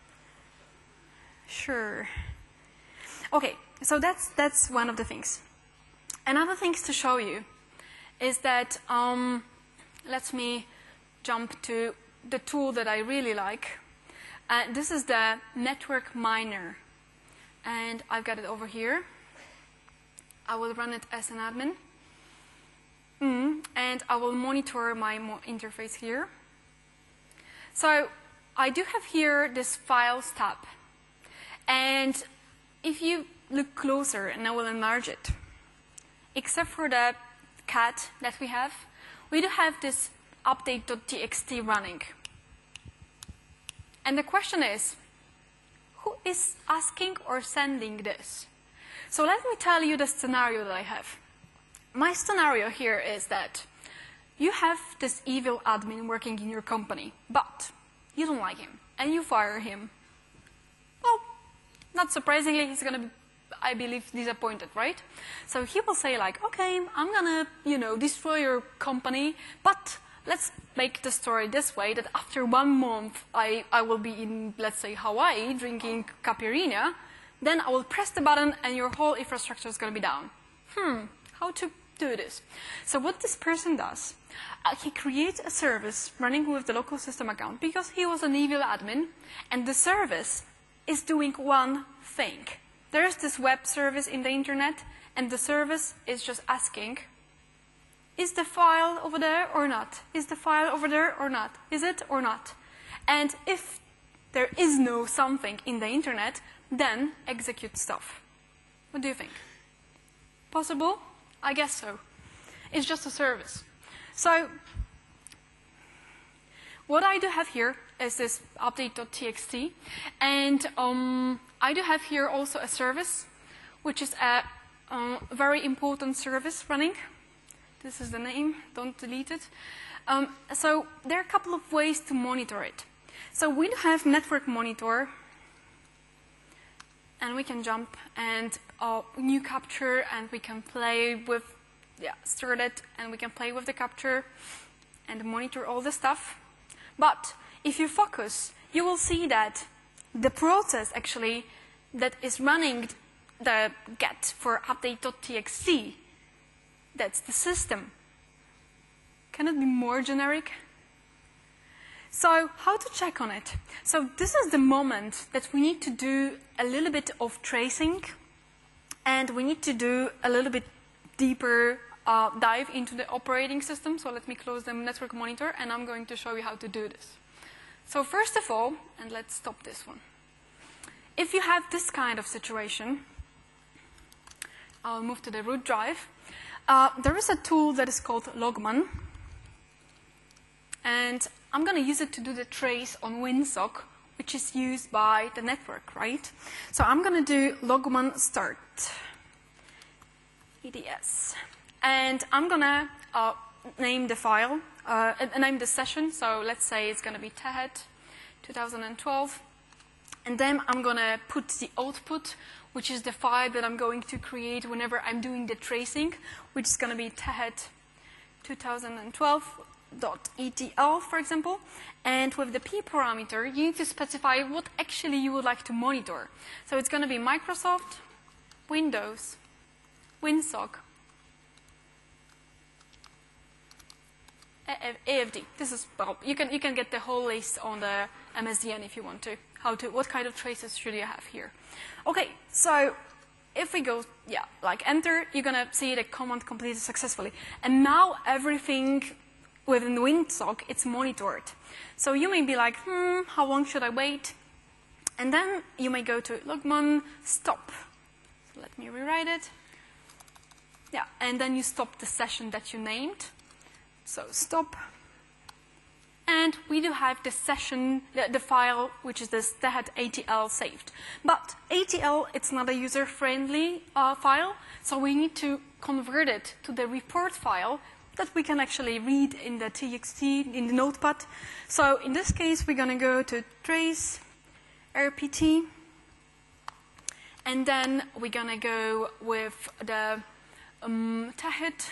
Sure. Okay, so that's, that's one of the things. Another thing to show you is that, um, let me jump to the tool that I really like. Uh, this is the Network Miner. And I've got it over here. I will run it as an admin. Mm, and I will monitor my mo interface here. So I do have here this Files tab. And if you look closer, and I will enlarge it, except for the cat that we have, we do have this update.txt running. And the question is, who is asking or sending this? So let me tell you the scenario that I have. My scenario here is that you have this evil admin working in your company, but you don't like him, and you fire him. Well, not surprisingly, he's going to be, I believe, disappointed, right? So he will say like, okay, I'm going to, you know, destroy your company, but let's make the story this way, that after one month I, I will be in, let's say, Hawaii drinking caipirinha, then I will press the button and your whole infrastructure is going to be down. Hmm, how to do this? So what this person does, uh, he creates a service running with the local system account because he was an evil admin, and the service is doing one thing. There is this web service in the internet, and the service is just asking, is the file over there or not? Is the file over there or not? Is it or not? And if there is no something in the internet, then execute stuff. What do you think? Possible? I guess so. It's just a service. So what I do have here is this update.txt, and um, I do have here also a service, which is a um, very important service running. This is the name, don't delete it. Um, so there are a couple of ways to monitor it. So we do have Network Monitor, and we can jump and uh, new capture, and we can play with, yeah, start it, and we can play with the capture and monitor all the stuff. But if you focus, you will see that the process actually that is running the get for update.txt That's the system. Can it be more generic? So how to check on it? So this is the moment that we need to do a little bit of tracing, and we need to do a little bit deeper uh, dive into the operating system. So let me close the network monitor, and I'm going to show you how to do this. So first of all, and let's stop this one. If you have this kind of situation, I'll move to the root drive. Uh, there is a tool that is called Logman, and I'm going to use it to do the trace on WinSock, which is used by the network, right? So I'm going to do logman start, E D S. And I'm going to uh, name the file, uh, name the session. So let's say it's going to be Tehet twenty twelve. And then I'm going to put the output, which is the file that I'm going to create whenever I'm doing the tracing, which is going to be Tehet twenty twelve. .etl, for example, and with the p parameter, you need to specify what actually you would like to monitor. So it's going to be Microsoft, Windows, WinSock, A F D. This is, well, you can you can get the whole list on the M S D N if you want to. How to, what kind of traces should you have here? Okay, so if we go, yeah, like enter, you're going to see the command completed successfully. And now everything within WinSock, it's monitored. So you may be like, hmm, how long should I wait? And then you may go to logman stop. So let me rewrite it. Yeah, and then you stop the session that you named. So stop. And we do have the session, the, the file, which is this Tehet A T L saved. But A T L, it's not a user-friendly uh, file, so we need to convert it to the report file that we can actually read in the T X T, in the notepad. So in this case, we're going to go to trace, R P T, and then we're going to go with the um, Tehet,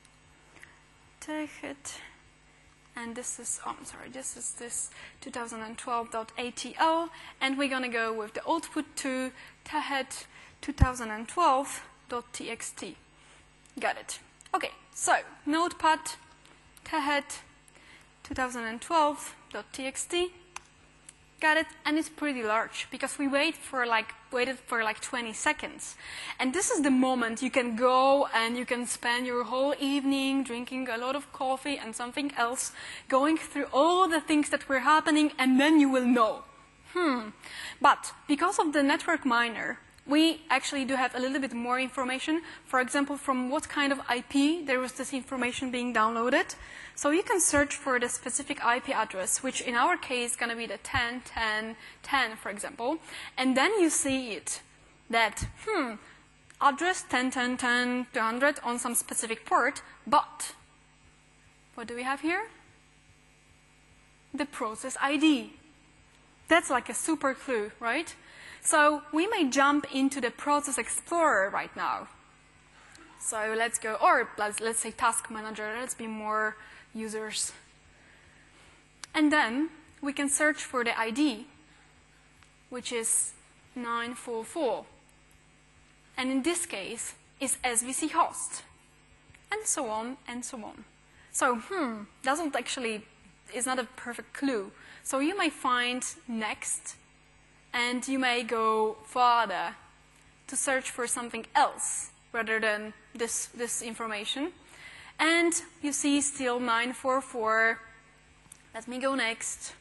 Tehet, and this is, oh, I'm sorry, this is this twenty twelve dot A T L, and we're going to go with the output to Tehet twenty twelve dot T X T. Got it. Okay, so notepad, Tehet twenty twelve dot T X T. Got it, and it's pretty large because we wait for like waited for like twenty seconds, and this is the moment you can go and you can spend your whole evening drinking a lot of coffee and something else, going through all the things that were happening, and then you will know. Hmm. But because of the network miner, we actually do have a little bit more information. For example, from what kind of I P there was this information being downloaded. So you can search for the specific I P address, which in our case is going to be the ten, ten, ten, for example. And then you see it, that, hmm, address ten, ten, ten, two hundred on some specific port, but what do we have here? The process I D. That's like a super clue, right? So we may jump into the Process Explorer right now. So let's go, or let's, let's say Task Manager, let's be more users. And then we can search for the I D, which is nine four four. And in this case, is S V C host. And so on, and so on. So, hmm, doesn't actually, is not a perfect clue. So you may find next, and you may go further to search for something else rather than this, this information. And you see still nine four four. Let me go next.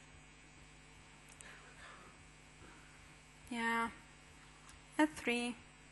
Yeah, F three.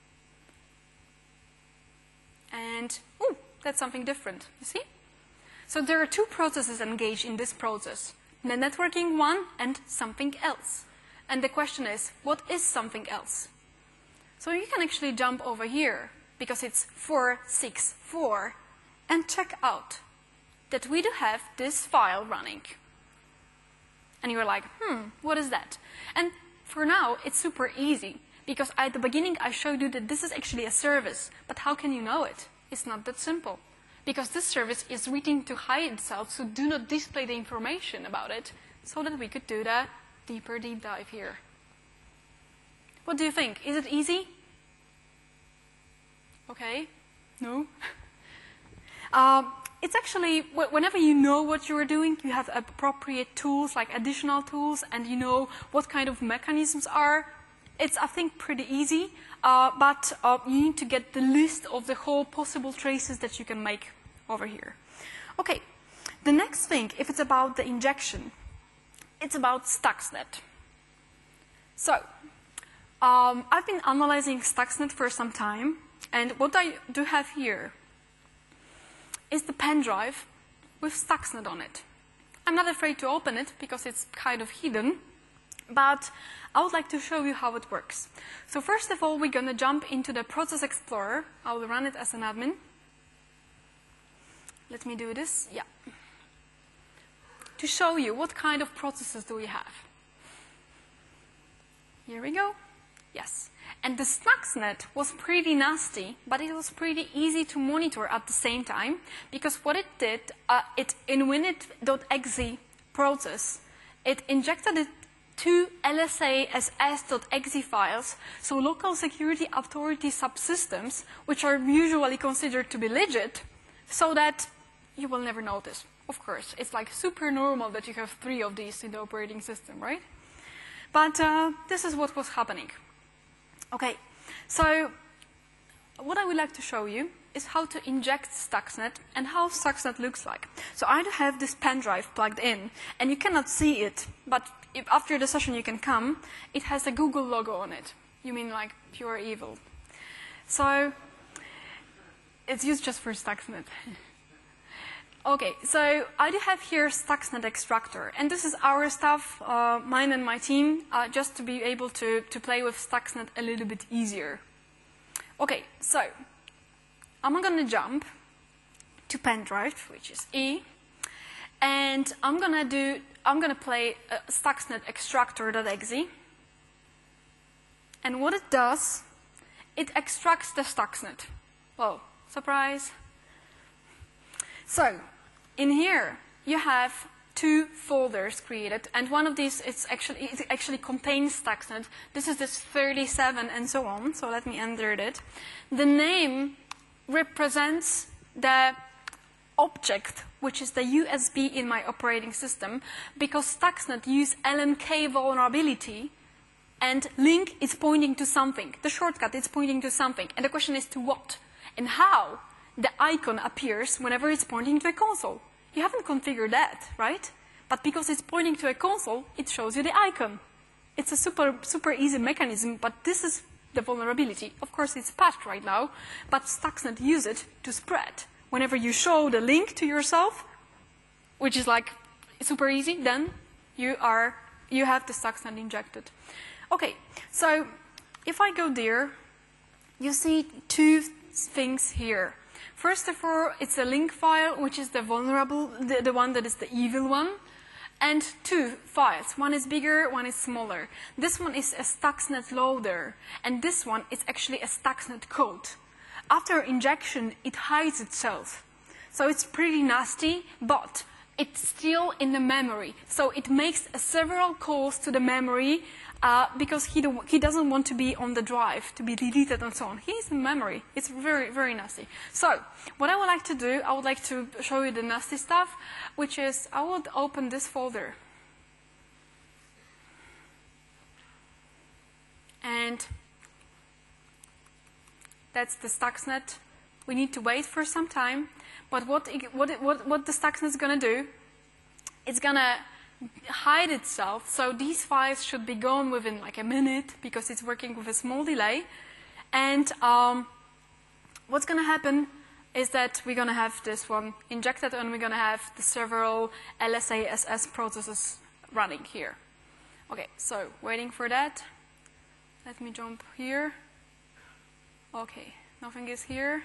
And, ooh, that's something different, you see? So there are two processes engaged in this process, the networking one and something else. And the question is, what is something else? So you can actually jump over here, because it's four six four, and check out that we do have this file running. And you're like, hmm, what is that? And for now, it's super easy, because at the beginning I showed you that this is actually a service. But how can you know it? It's not that simple. Because this service is written to hide itself, so do not display the information about it, so that we could do the deeper deep dive here. What do you think? Is it easy? Okay. No? Um, it's actually, whenever you know what you're doing, you have appropriate tools, like additional tools, and you know what kind of mechanisms are, it's, I think, pretty easy. Uh, but uh, you need to get the list of the whole possible traces that you can make over here. Okay, the next thing, if it's about the injection, it's about Stuxnet. So, um, I've been analyzing Stuxnet for some time, and what I do have here is the pen drive with Stuxnet on it. I'm not afraid to open it because it's kind of hidden, but I would like to show you how it works. So first of all, we're going to jump into the Process Explorer. I will run it as an admin. Let me do this. Yeah. To show you what kind of processes do we have. Here we go. Yes. And the Stuxnet was pretty nasty, but it was pretty easy to monitor at the same time, because what it did, uh, it in winit.exe process, it injected it two L S A S S.exe files, so local security authority subsystems, which are usually considered to be legit, so that you will never notice. Of course, it's like super normal that you have three of these in the operating system, right? But uh, this is what was happening. Okay, so what I would like to show you is how to inject Stuxnet and how Stuxnet looks like. So I have this pen drive plugged in, and you cannot see it, but if after the session you can come, it has a Google logo on it. You mean like pure evil. So it's used just for Stuxnet. Okay, so I do have here Stuxnet extractor, and this is our stuff, uh, mine and my team, uh, just to be able to, to play with Stuxnet a little bit easier. Okay, so I'm going to jump to pen drive, which is E, and I'm going to do, I'm going to play uh, Stuxnet extractor.exe, and what it does, it extracts the Stuxnet. Whoa, surprise. So, in here, you have two folders created, and one of these it's actually, it actually contains Stuxnet. This is this thirty-seven and so on, so let me enter it. The name represents the object, which is the U S B in my operating system, because Stuxnet use L N K vulnerability, and link is pointing to something. The shortcut is pointing to something, and the question is to what and how the icon appears whenever it's pointing to a console. You haven't configured that, right? But because it's pointing to a console, it shows you the icon. It's a super, super easy mechanism, but this is the vulnerability. Of course, it's patched right now, but Stuxnet use it to spread. Whenever you show the link to yourself, which is like super easy, then you are, you have the Stuxnet injected. Okay, so if I go there, you see two things here. First of all, it's a link file, which is the vulnerable, the, the one that is the evil one, and two files. One is bigger, one is smaller. This one is a Stuxnet loader, and this one is actually a Stuxnet code. After injection, it hides itself. So it's pretty nasty, but it's still in the memory. So it makes several calls to the memory uh, because he, do, he doesn't want to be on the drive, to be deleted and so on. He's in memory. It's very, very nasty. So what I would like to do, I would like to show you the nasty stuff, which is I would open this folder. And that's the Stuxnet. We need to wait for some time. But what, it, what, it, what, what the Stuxnet is going to do, it's going to hide itself. So these files should be gone within like a minute because it's working with a small delay. And um, what's going to happen is that we're going to have this one injected, and we're going to have the several L S A S S processes running here. Okay, so waiting for that. Let me jump here. Okay, nothing is here.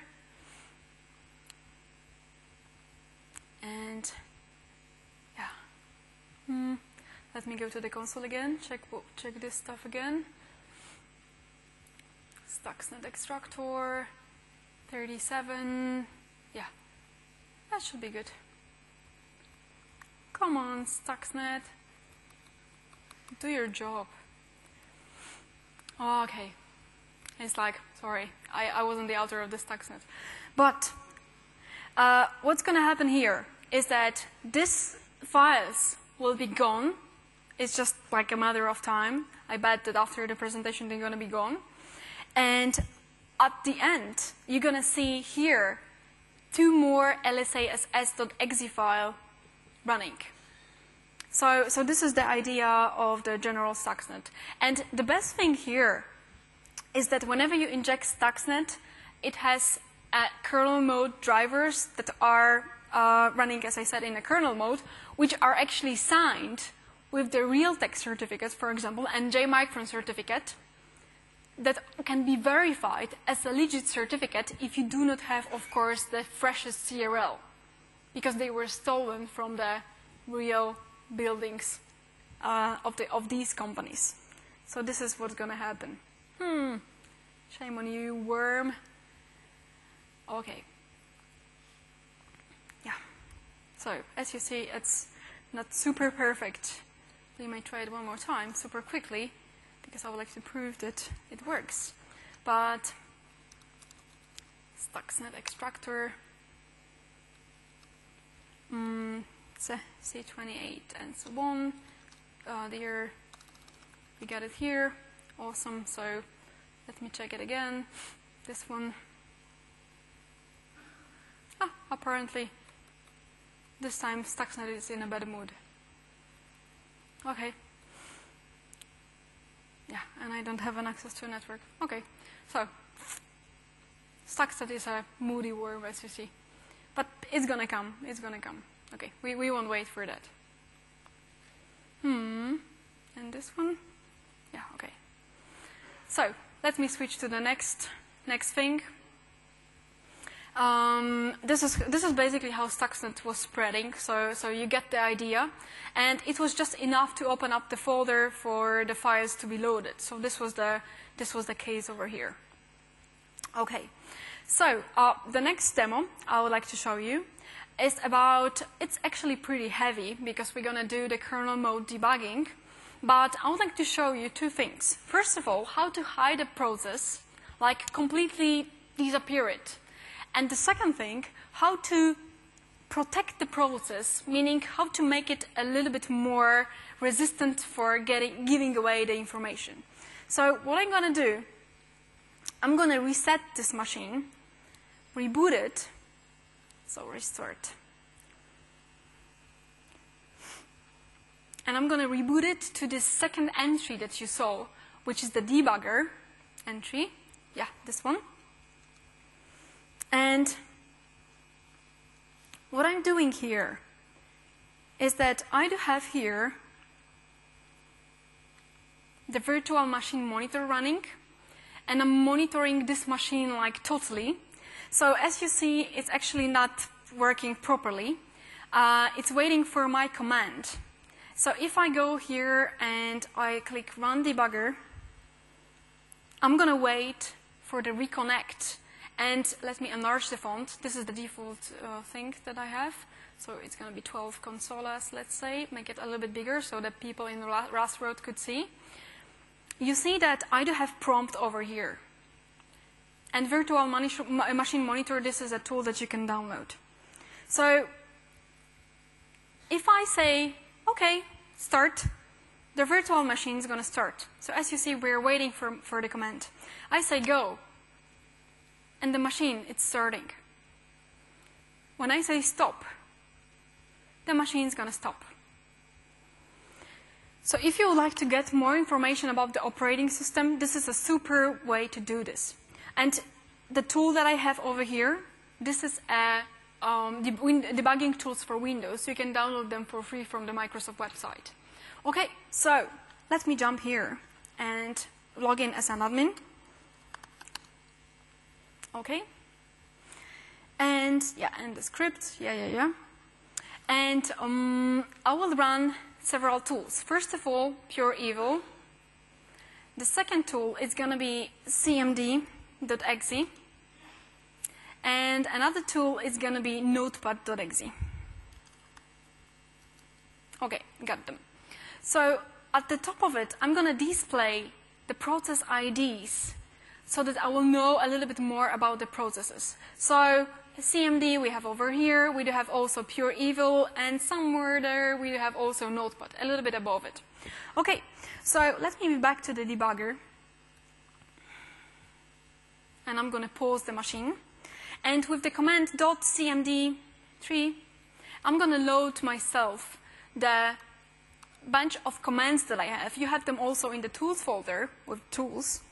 And yeah, hmm. Let me go to the console again, check, check this stuff again. Stuxnet extractor, thirty-seven, yeah, that should be good. Come on, Stuxnet, do your job. Oh, okay, it's like, sorry, I, I wasn't the author of the Stuxnet. But uh, what's going to happen here is that these files will be gone. It's just like a matter of time. I bet that after the presentation they're going to be gone. And at the end, you're going to see here two more L S A S S.exe file running. So, so this is the idea of the general Stuxnet. And the best thing here is that whenever you inject Stuxnet, it has uh, kernel mode drivers that are uh, running, as I said, in a kernel mode, which are actually signed with the Realtek certificate, for example, and J Micron certificate, that can be verified as a legit certificate if you do not have, of course, the freshest C R L, because they were stolen from the real buildings uh, of, the, of these companies. So this is what's going to happen. Hmm, shame on you, worm. Okay. Yeah. So as you see, it's not super perfect. We may try it one more time super quickly, because I would like to prove that it works. But Stuxnet extractor, mm, C twenty-eight and so on. Uh, there, we got it here. Awesome. So let me check it again. This one. Ah, apparently this time Stuxnet is in a better mood. Okay. Yeah, and I don't have an access to a network. Okay, so Stuxnet is a moody worm, as you see. But it's gonna come, it's gonna come. Okay, we, we won't wait for that. Hmm, and this one? Yeah, okay. So, let me switch to the next, next thing. Um, this is this is basically how Stuxnet was spreading. So so you get the idea, and it was just enough to open up the folder for the files to be loaded. So this was the this was the case over here. Okay, so uh, the next demo I would like to show you is about. It's actually pretty heavy because we're gonna do the kernel mode debugging, but I would like to show you two things. First of all, how to hide a process, like completely disappear it. And the second thing, how to protect the process, meaning how to make it a little bit more resistant for getting, giving away the information. So what I'm going to do, I'm going to reset this machine, reboot it, so restart. And I'm going to reboot it to this second entry that you saw, which is the debugger entry. Yeah, this one. And what I'm doing here is that I do have here the virtual machine monitor running, and I'm monitoring this machine like totally. So as you see, it's actually not working properly. Uh, it's waiting for my command. So if I go here and I click Run Debugger, I'm going to wait for the reconnect. And let me enlarge the font. This is the default uh, thing that I have. So it's going to be twelve consolas, let's say. Make it a little bit bigger so that people in Rust could see. You see that I do have prompt over here. And Virtual Machine Monitor, this is a tool that you can download. So if I say, OK, start, the virtual machine is going to start. So as you see, we're waiting for, for the command. I say go. And the machine, it's starting. When I say stop, the machine is going to stop. So if you would like to get more information about the operating system, this is a super way to do this. And the tool that I have over here, this is a um, debugging tools for Windows. You can download them for free from the Microsoft website. OK, so let me jump here and log in as an admin. Okay, and yeah, and the script, yeah, yeah, yeah. And um, I will run several tools. First of all, Pure Evil. The second tool is going to be C M D.exe. And another tool is going to be Notepad.exe. Okay, got them. So at the top of it, I'm going to display the process I Ds so that I will know a little bit more about the processes. So C M D we have over here. We do have also pure evil, and somewhere there we have also notepad, a little bit above it. Okay, so let me be back to the debugger. And I'm going to pause the machine. And with the command .cmd three, I'm going to load myself the bunch of commands that I have. You have them also in the tools folder with tools,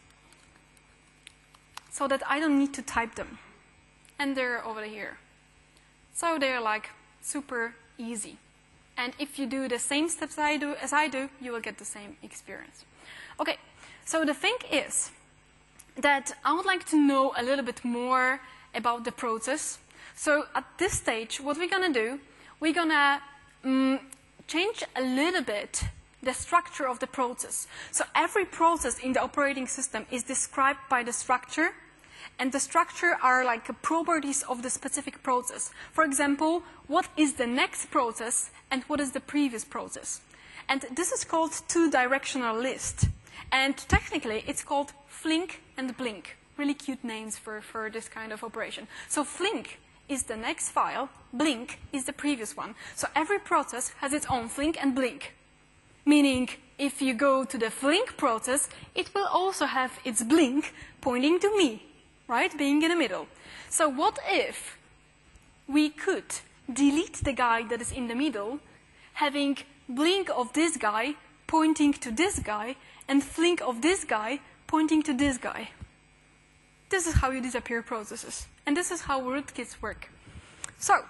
so that I don't need to type them. And they're over here. So they're like super easy. And if you do the same steps I do, as I do, you will get the same experience. Okay, so the thing is that I would like to know a little bit more about the process. So at this stage, what we're going to do, we're going to um, change a little bit the structure of the process. So every process in the operating system is described by the structure, and the structure are like properties of the specific process. For example, what is the next process and what is the previous process? And this is called two-directional list. And technically, it's called Flink and Blink. Really cute names for, for this kind of operation. So Flink is the next file, Blink is the previous one. So every process has its own Flink and Blink. Meaning, if you go to the Flink process, it will also have its Blink pointing to me, right? Being in the middle. So what if we could delete the guy that is in the middle, having Blink of this guy pointing to this guy, and Flink of this guy pointing to this guy? This is how you disappear processes. And this is how rootkits work. So,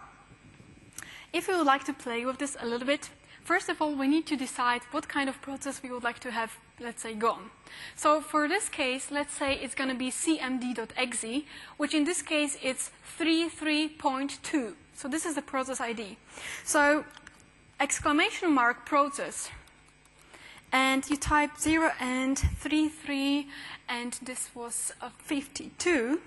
if we would like to play with this a little bit, first of all, we need to decide what kind of process we would like to have, let's say, gone. So for this case, let's say it's going to be cmd.exe, which in this case it's thirty-three point two. So this is the process I D. So exclamation mark process, and you type zero and thirty-three, and this was a fifty-two.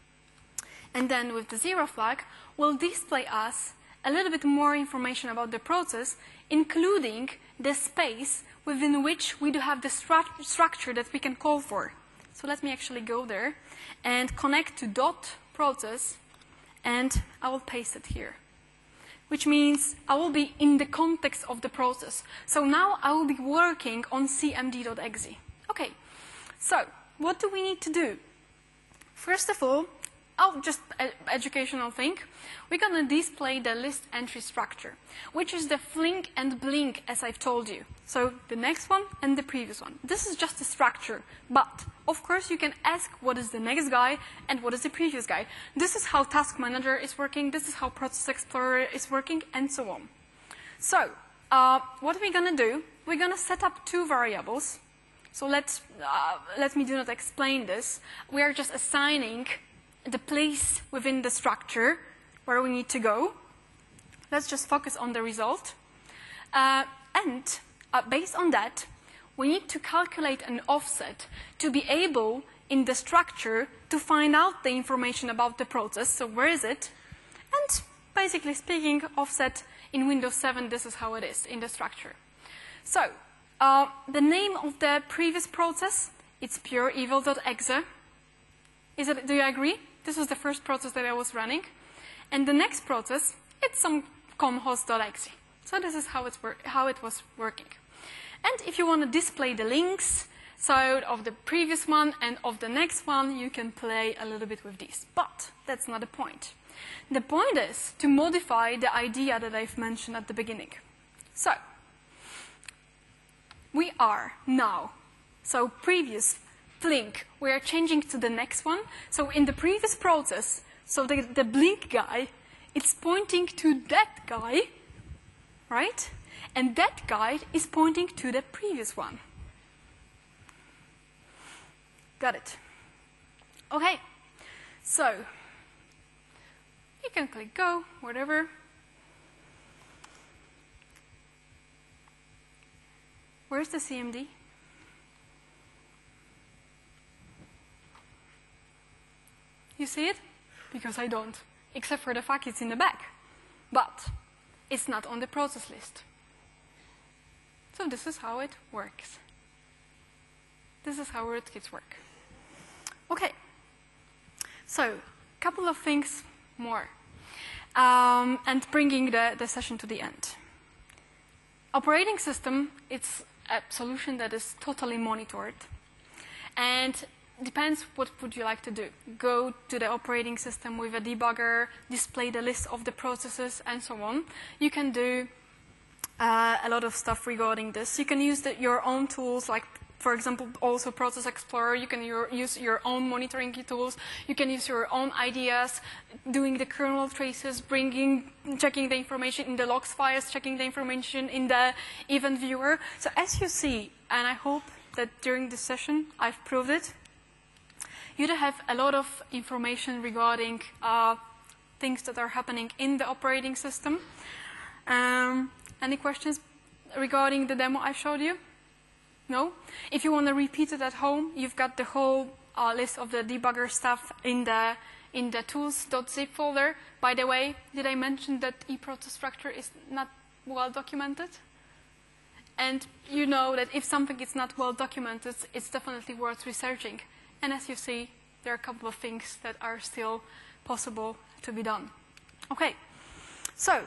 And then with the zero flag, will display us a little bit more information about the process, including the space within which we do have the stru structure that we can call for. So let me actually go there and connect to dot process, and I will paste it here, which means I will be in the context of the process. So now I will be working on cmd.exe. Okay, so what do we need to do? First of all, oh, just an educational thing. We're going to display the list entry structure, which is the Flink and Blink, as I've told you. So the next one and the previous one. This is just a structure. But, of course, you can ask what is the next guy and what is the previous guy. This is how Task Manager is working. This is how Process Explorer is working, and so on. So uh, what we're going to do, we're going to set up two variables. So let's, uh, let me do not explain this. We are just assigning the place within the structure where we need to go. Let's just focus on the result. Uh, and uh, based on that, we need to calculate an offset to be able, in the structure, to find out the information about the process. So where is it? And basically speaking, offset in Windows seven, this is how it is in the structure. So uh, the name of the previous process, it's pureevil.exe. Is it, do you agree? This was the first process that I was running. And the next process, it's some comhost.exe. So this is how, it's how it was working. And if you want to display the links, so of the previous one and of the next one, you can play a little bit with these. But that's not the point. The point is to modify the idea that I've mentioned at the beginning. So we are now, so previous Blink, we are changing to the next one. So in the previous process, so the, the Blink guy, it's pointing to that guy, right? And that guy is pointing to the previous one. Got it. Okay, so you can click go, whatever. Where's the C M D? You see it? Because I don't, except for the fact it's in the back. But it's not on the process list. So this is how it works. This is how rootkits work. Okay. So, a couple of things more. Um, and bringing the, the session to the end. Operating system, it's a solution that is totally monitored. And depends what would you like to do. Go to the operating system with a debugger, display the list of the processes, and so on. You can do uh, a lot of stuff regarding this. You can use the, your own tools, like, for example, also Process Explorer. You can your, use your own monitoring tools. You can use your own ideas, doing the kernel traces, bringing, checking the information in the logs files, checking the information in the event viewer. So as you see, and I hope that during this session I've proved it, you do have a lot of information regarding uh, things that are happening in the operating system. Um, any questions regarding the demo I showed you? No? If you want to repeat it at home, you've got the whole uh, list of the debugger stuff in the in the tools.zip folder. By the way, did I mention that eProcess structure is not well documented? And you know that if something is not well documented, it's definitely worth researching. And as you see, there are a couple of things that are still possible to be done. Okay, so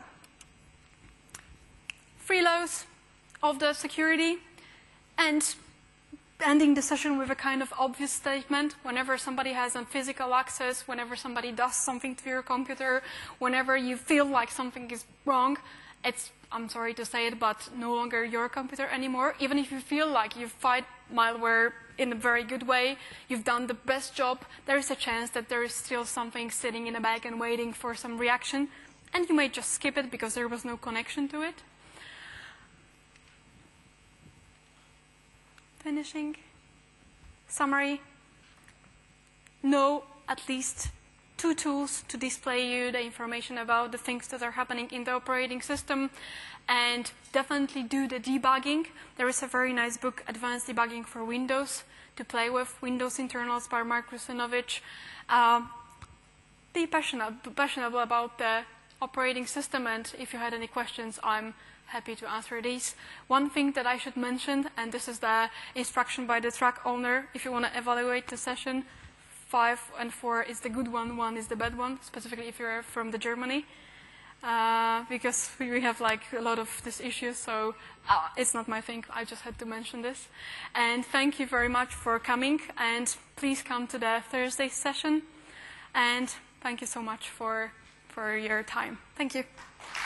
freeloads of the security. And ending the session with a kind of obvious statement. Whenever somebody has a physical access, whenever somebody does something to your computer, whenever you feel like something is wrong, it's, I'm sorry to say it, but no longer your computer anymore. Even if you feel like you fight malware in a very good way, you've done the best job, there is a chance that there is still something sitting in a bag and waiting for some reaction. And you may just skip it because there was no connection to it. Finishing. Summary. Know at least two tools to display you the information about the things that are happening in the operating system. And definitely do the debugging. There is a very nice book, Advanced Debugging for Windows, to play with, Windows Internals by Mark Russinovich. Uh, be passionate, passionate about the operating system, and if you had any questions, I'm happy to answer these. One thing that I should mention, and this is the instruction by the track owner, if you want to evaluate the session, five and four is the good one, one is the bad one, specifically if you're from the Germany, uh, because we have like a lot of these issues, so uh, it's not my thing, I just had to mention this. And thank you very much for coming, and please come to the Thursday session, and thank you so much for, for your time. Thank you.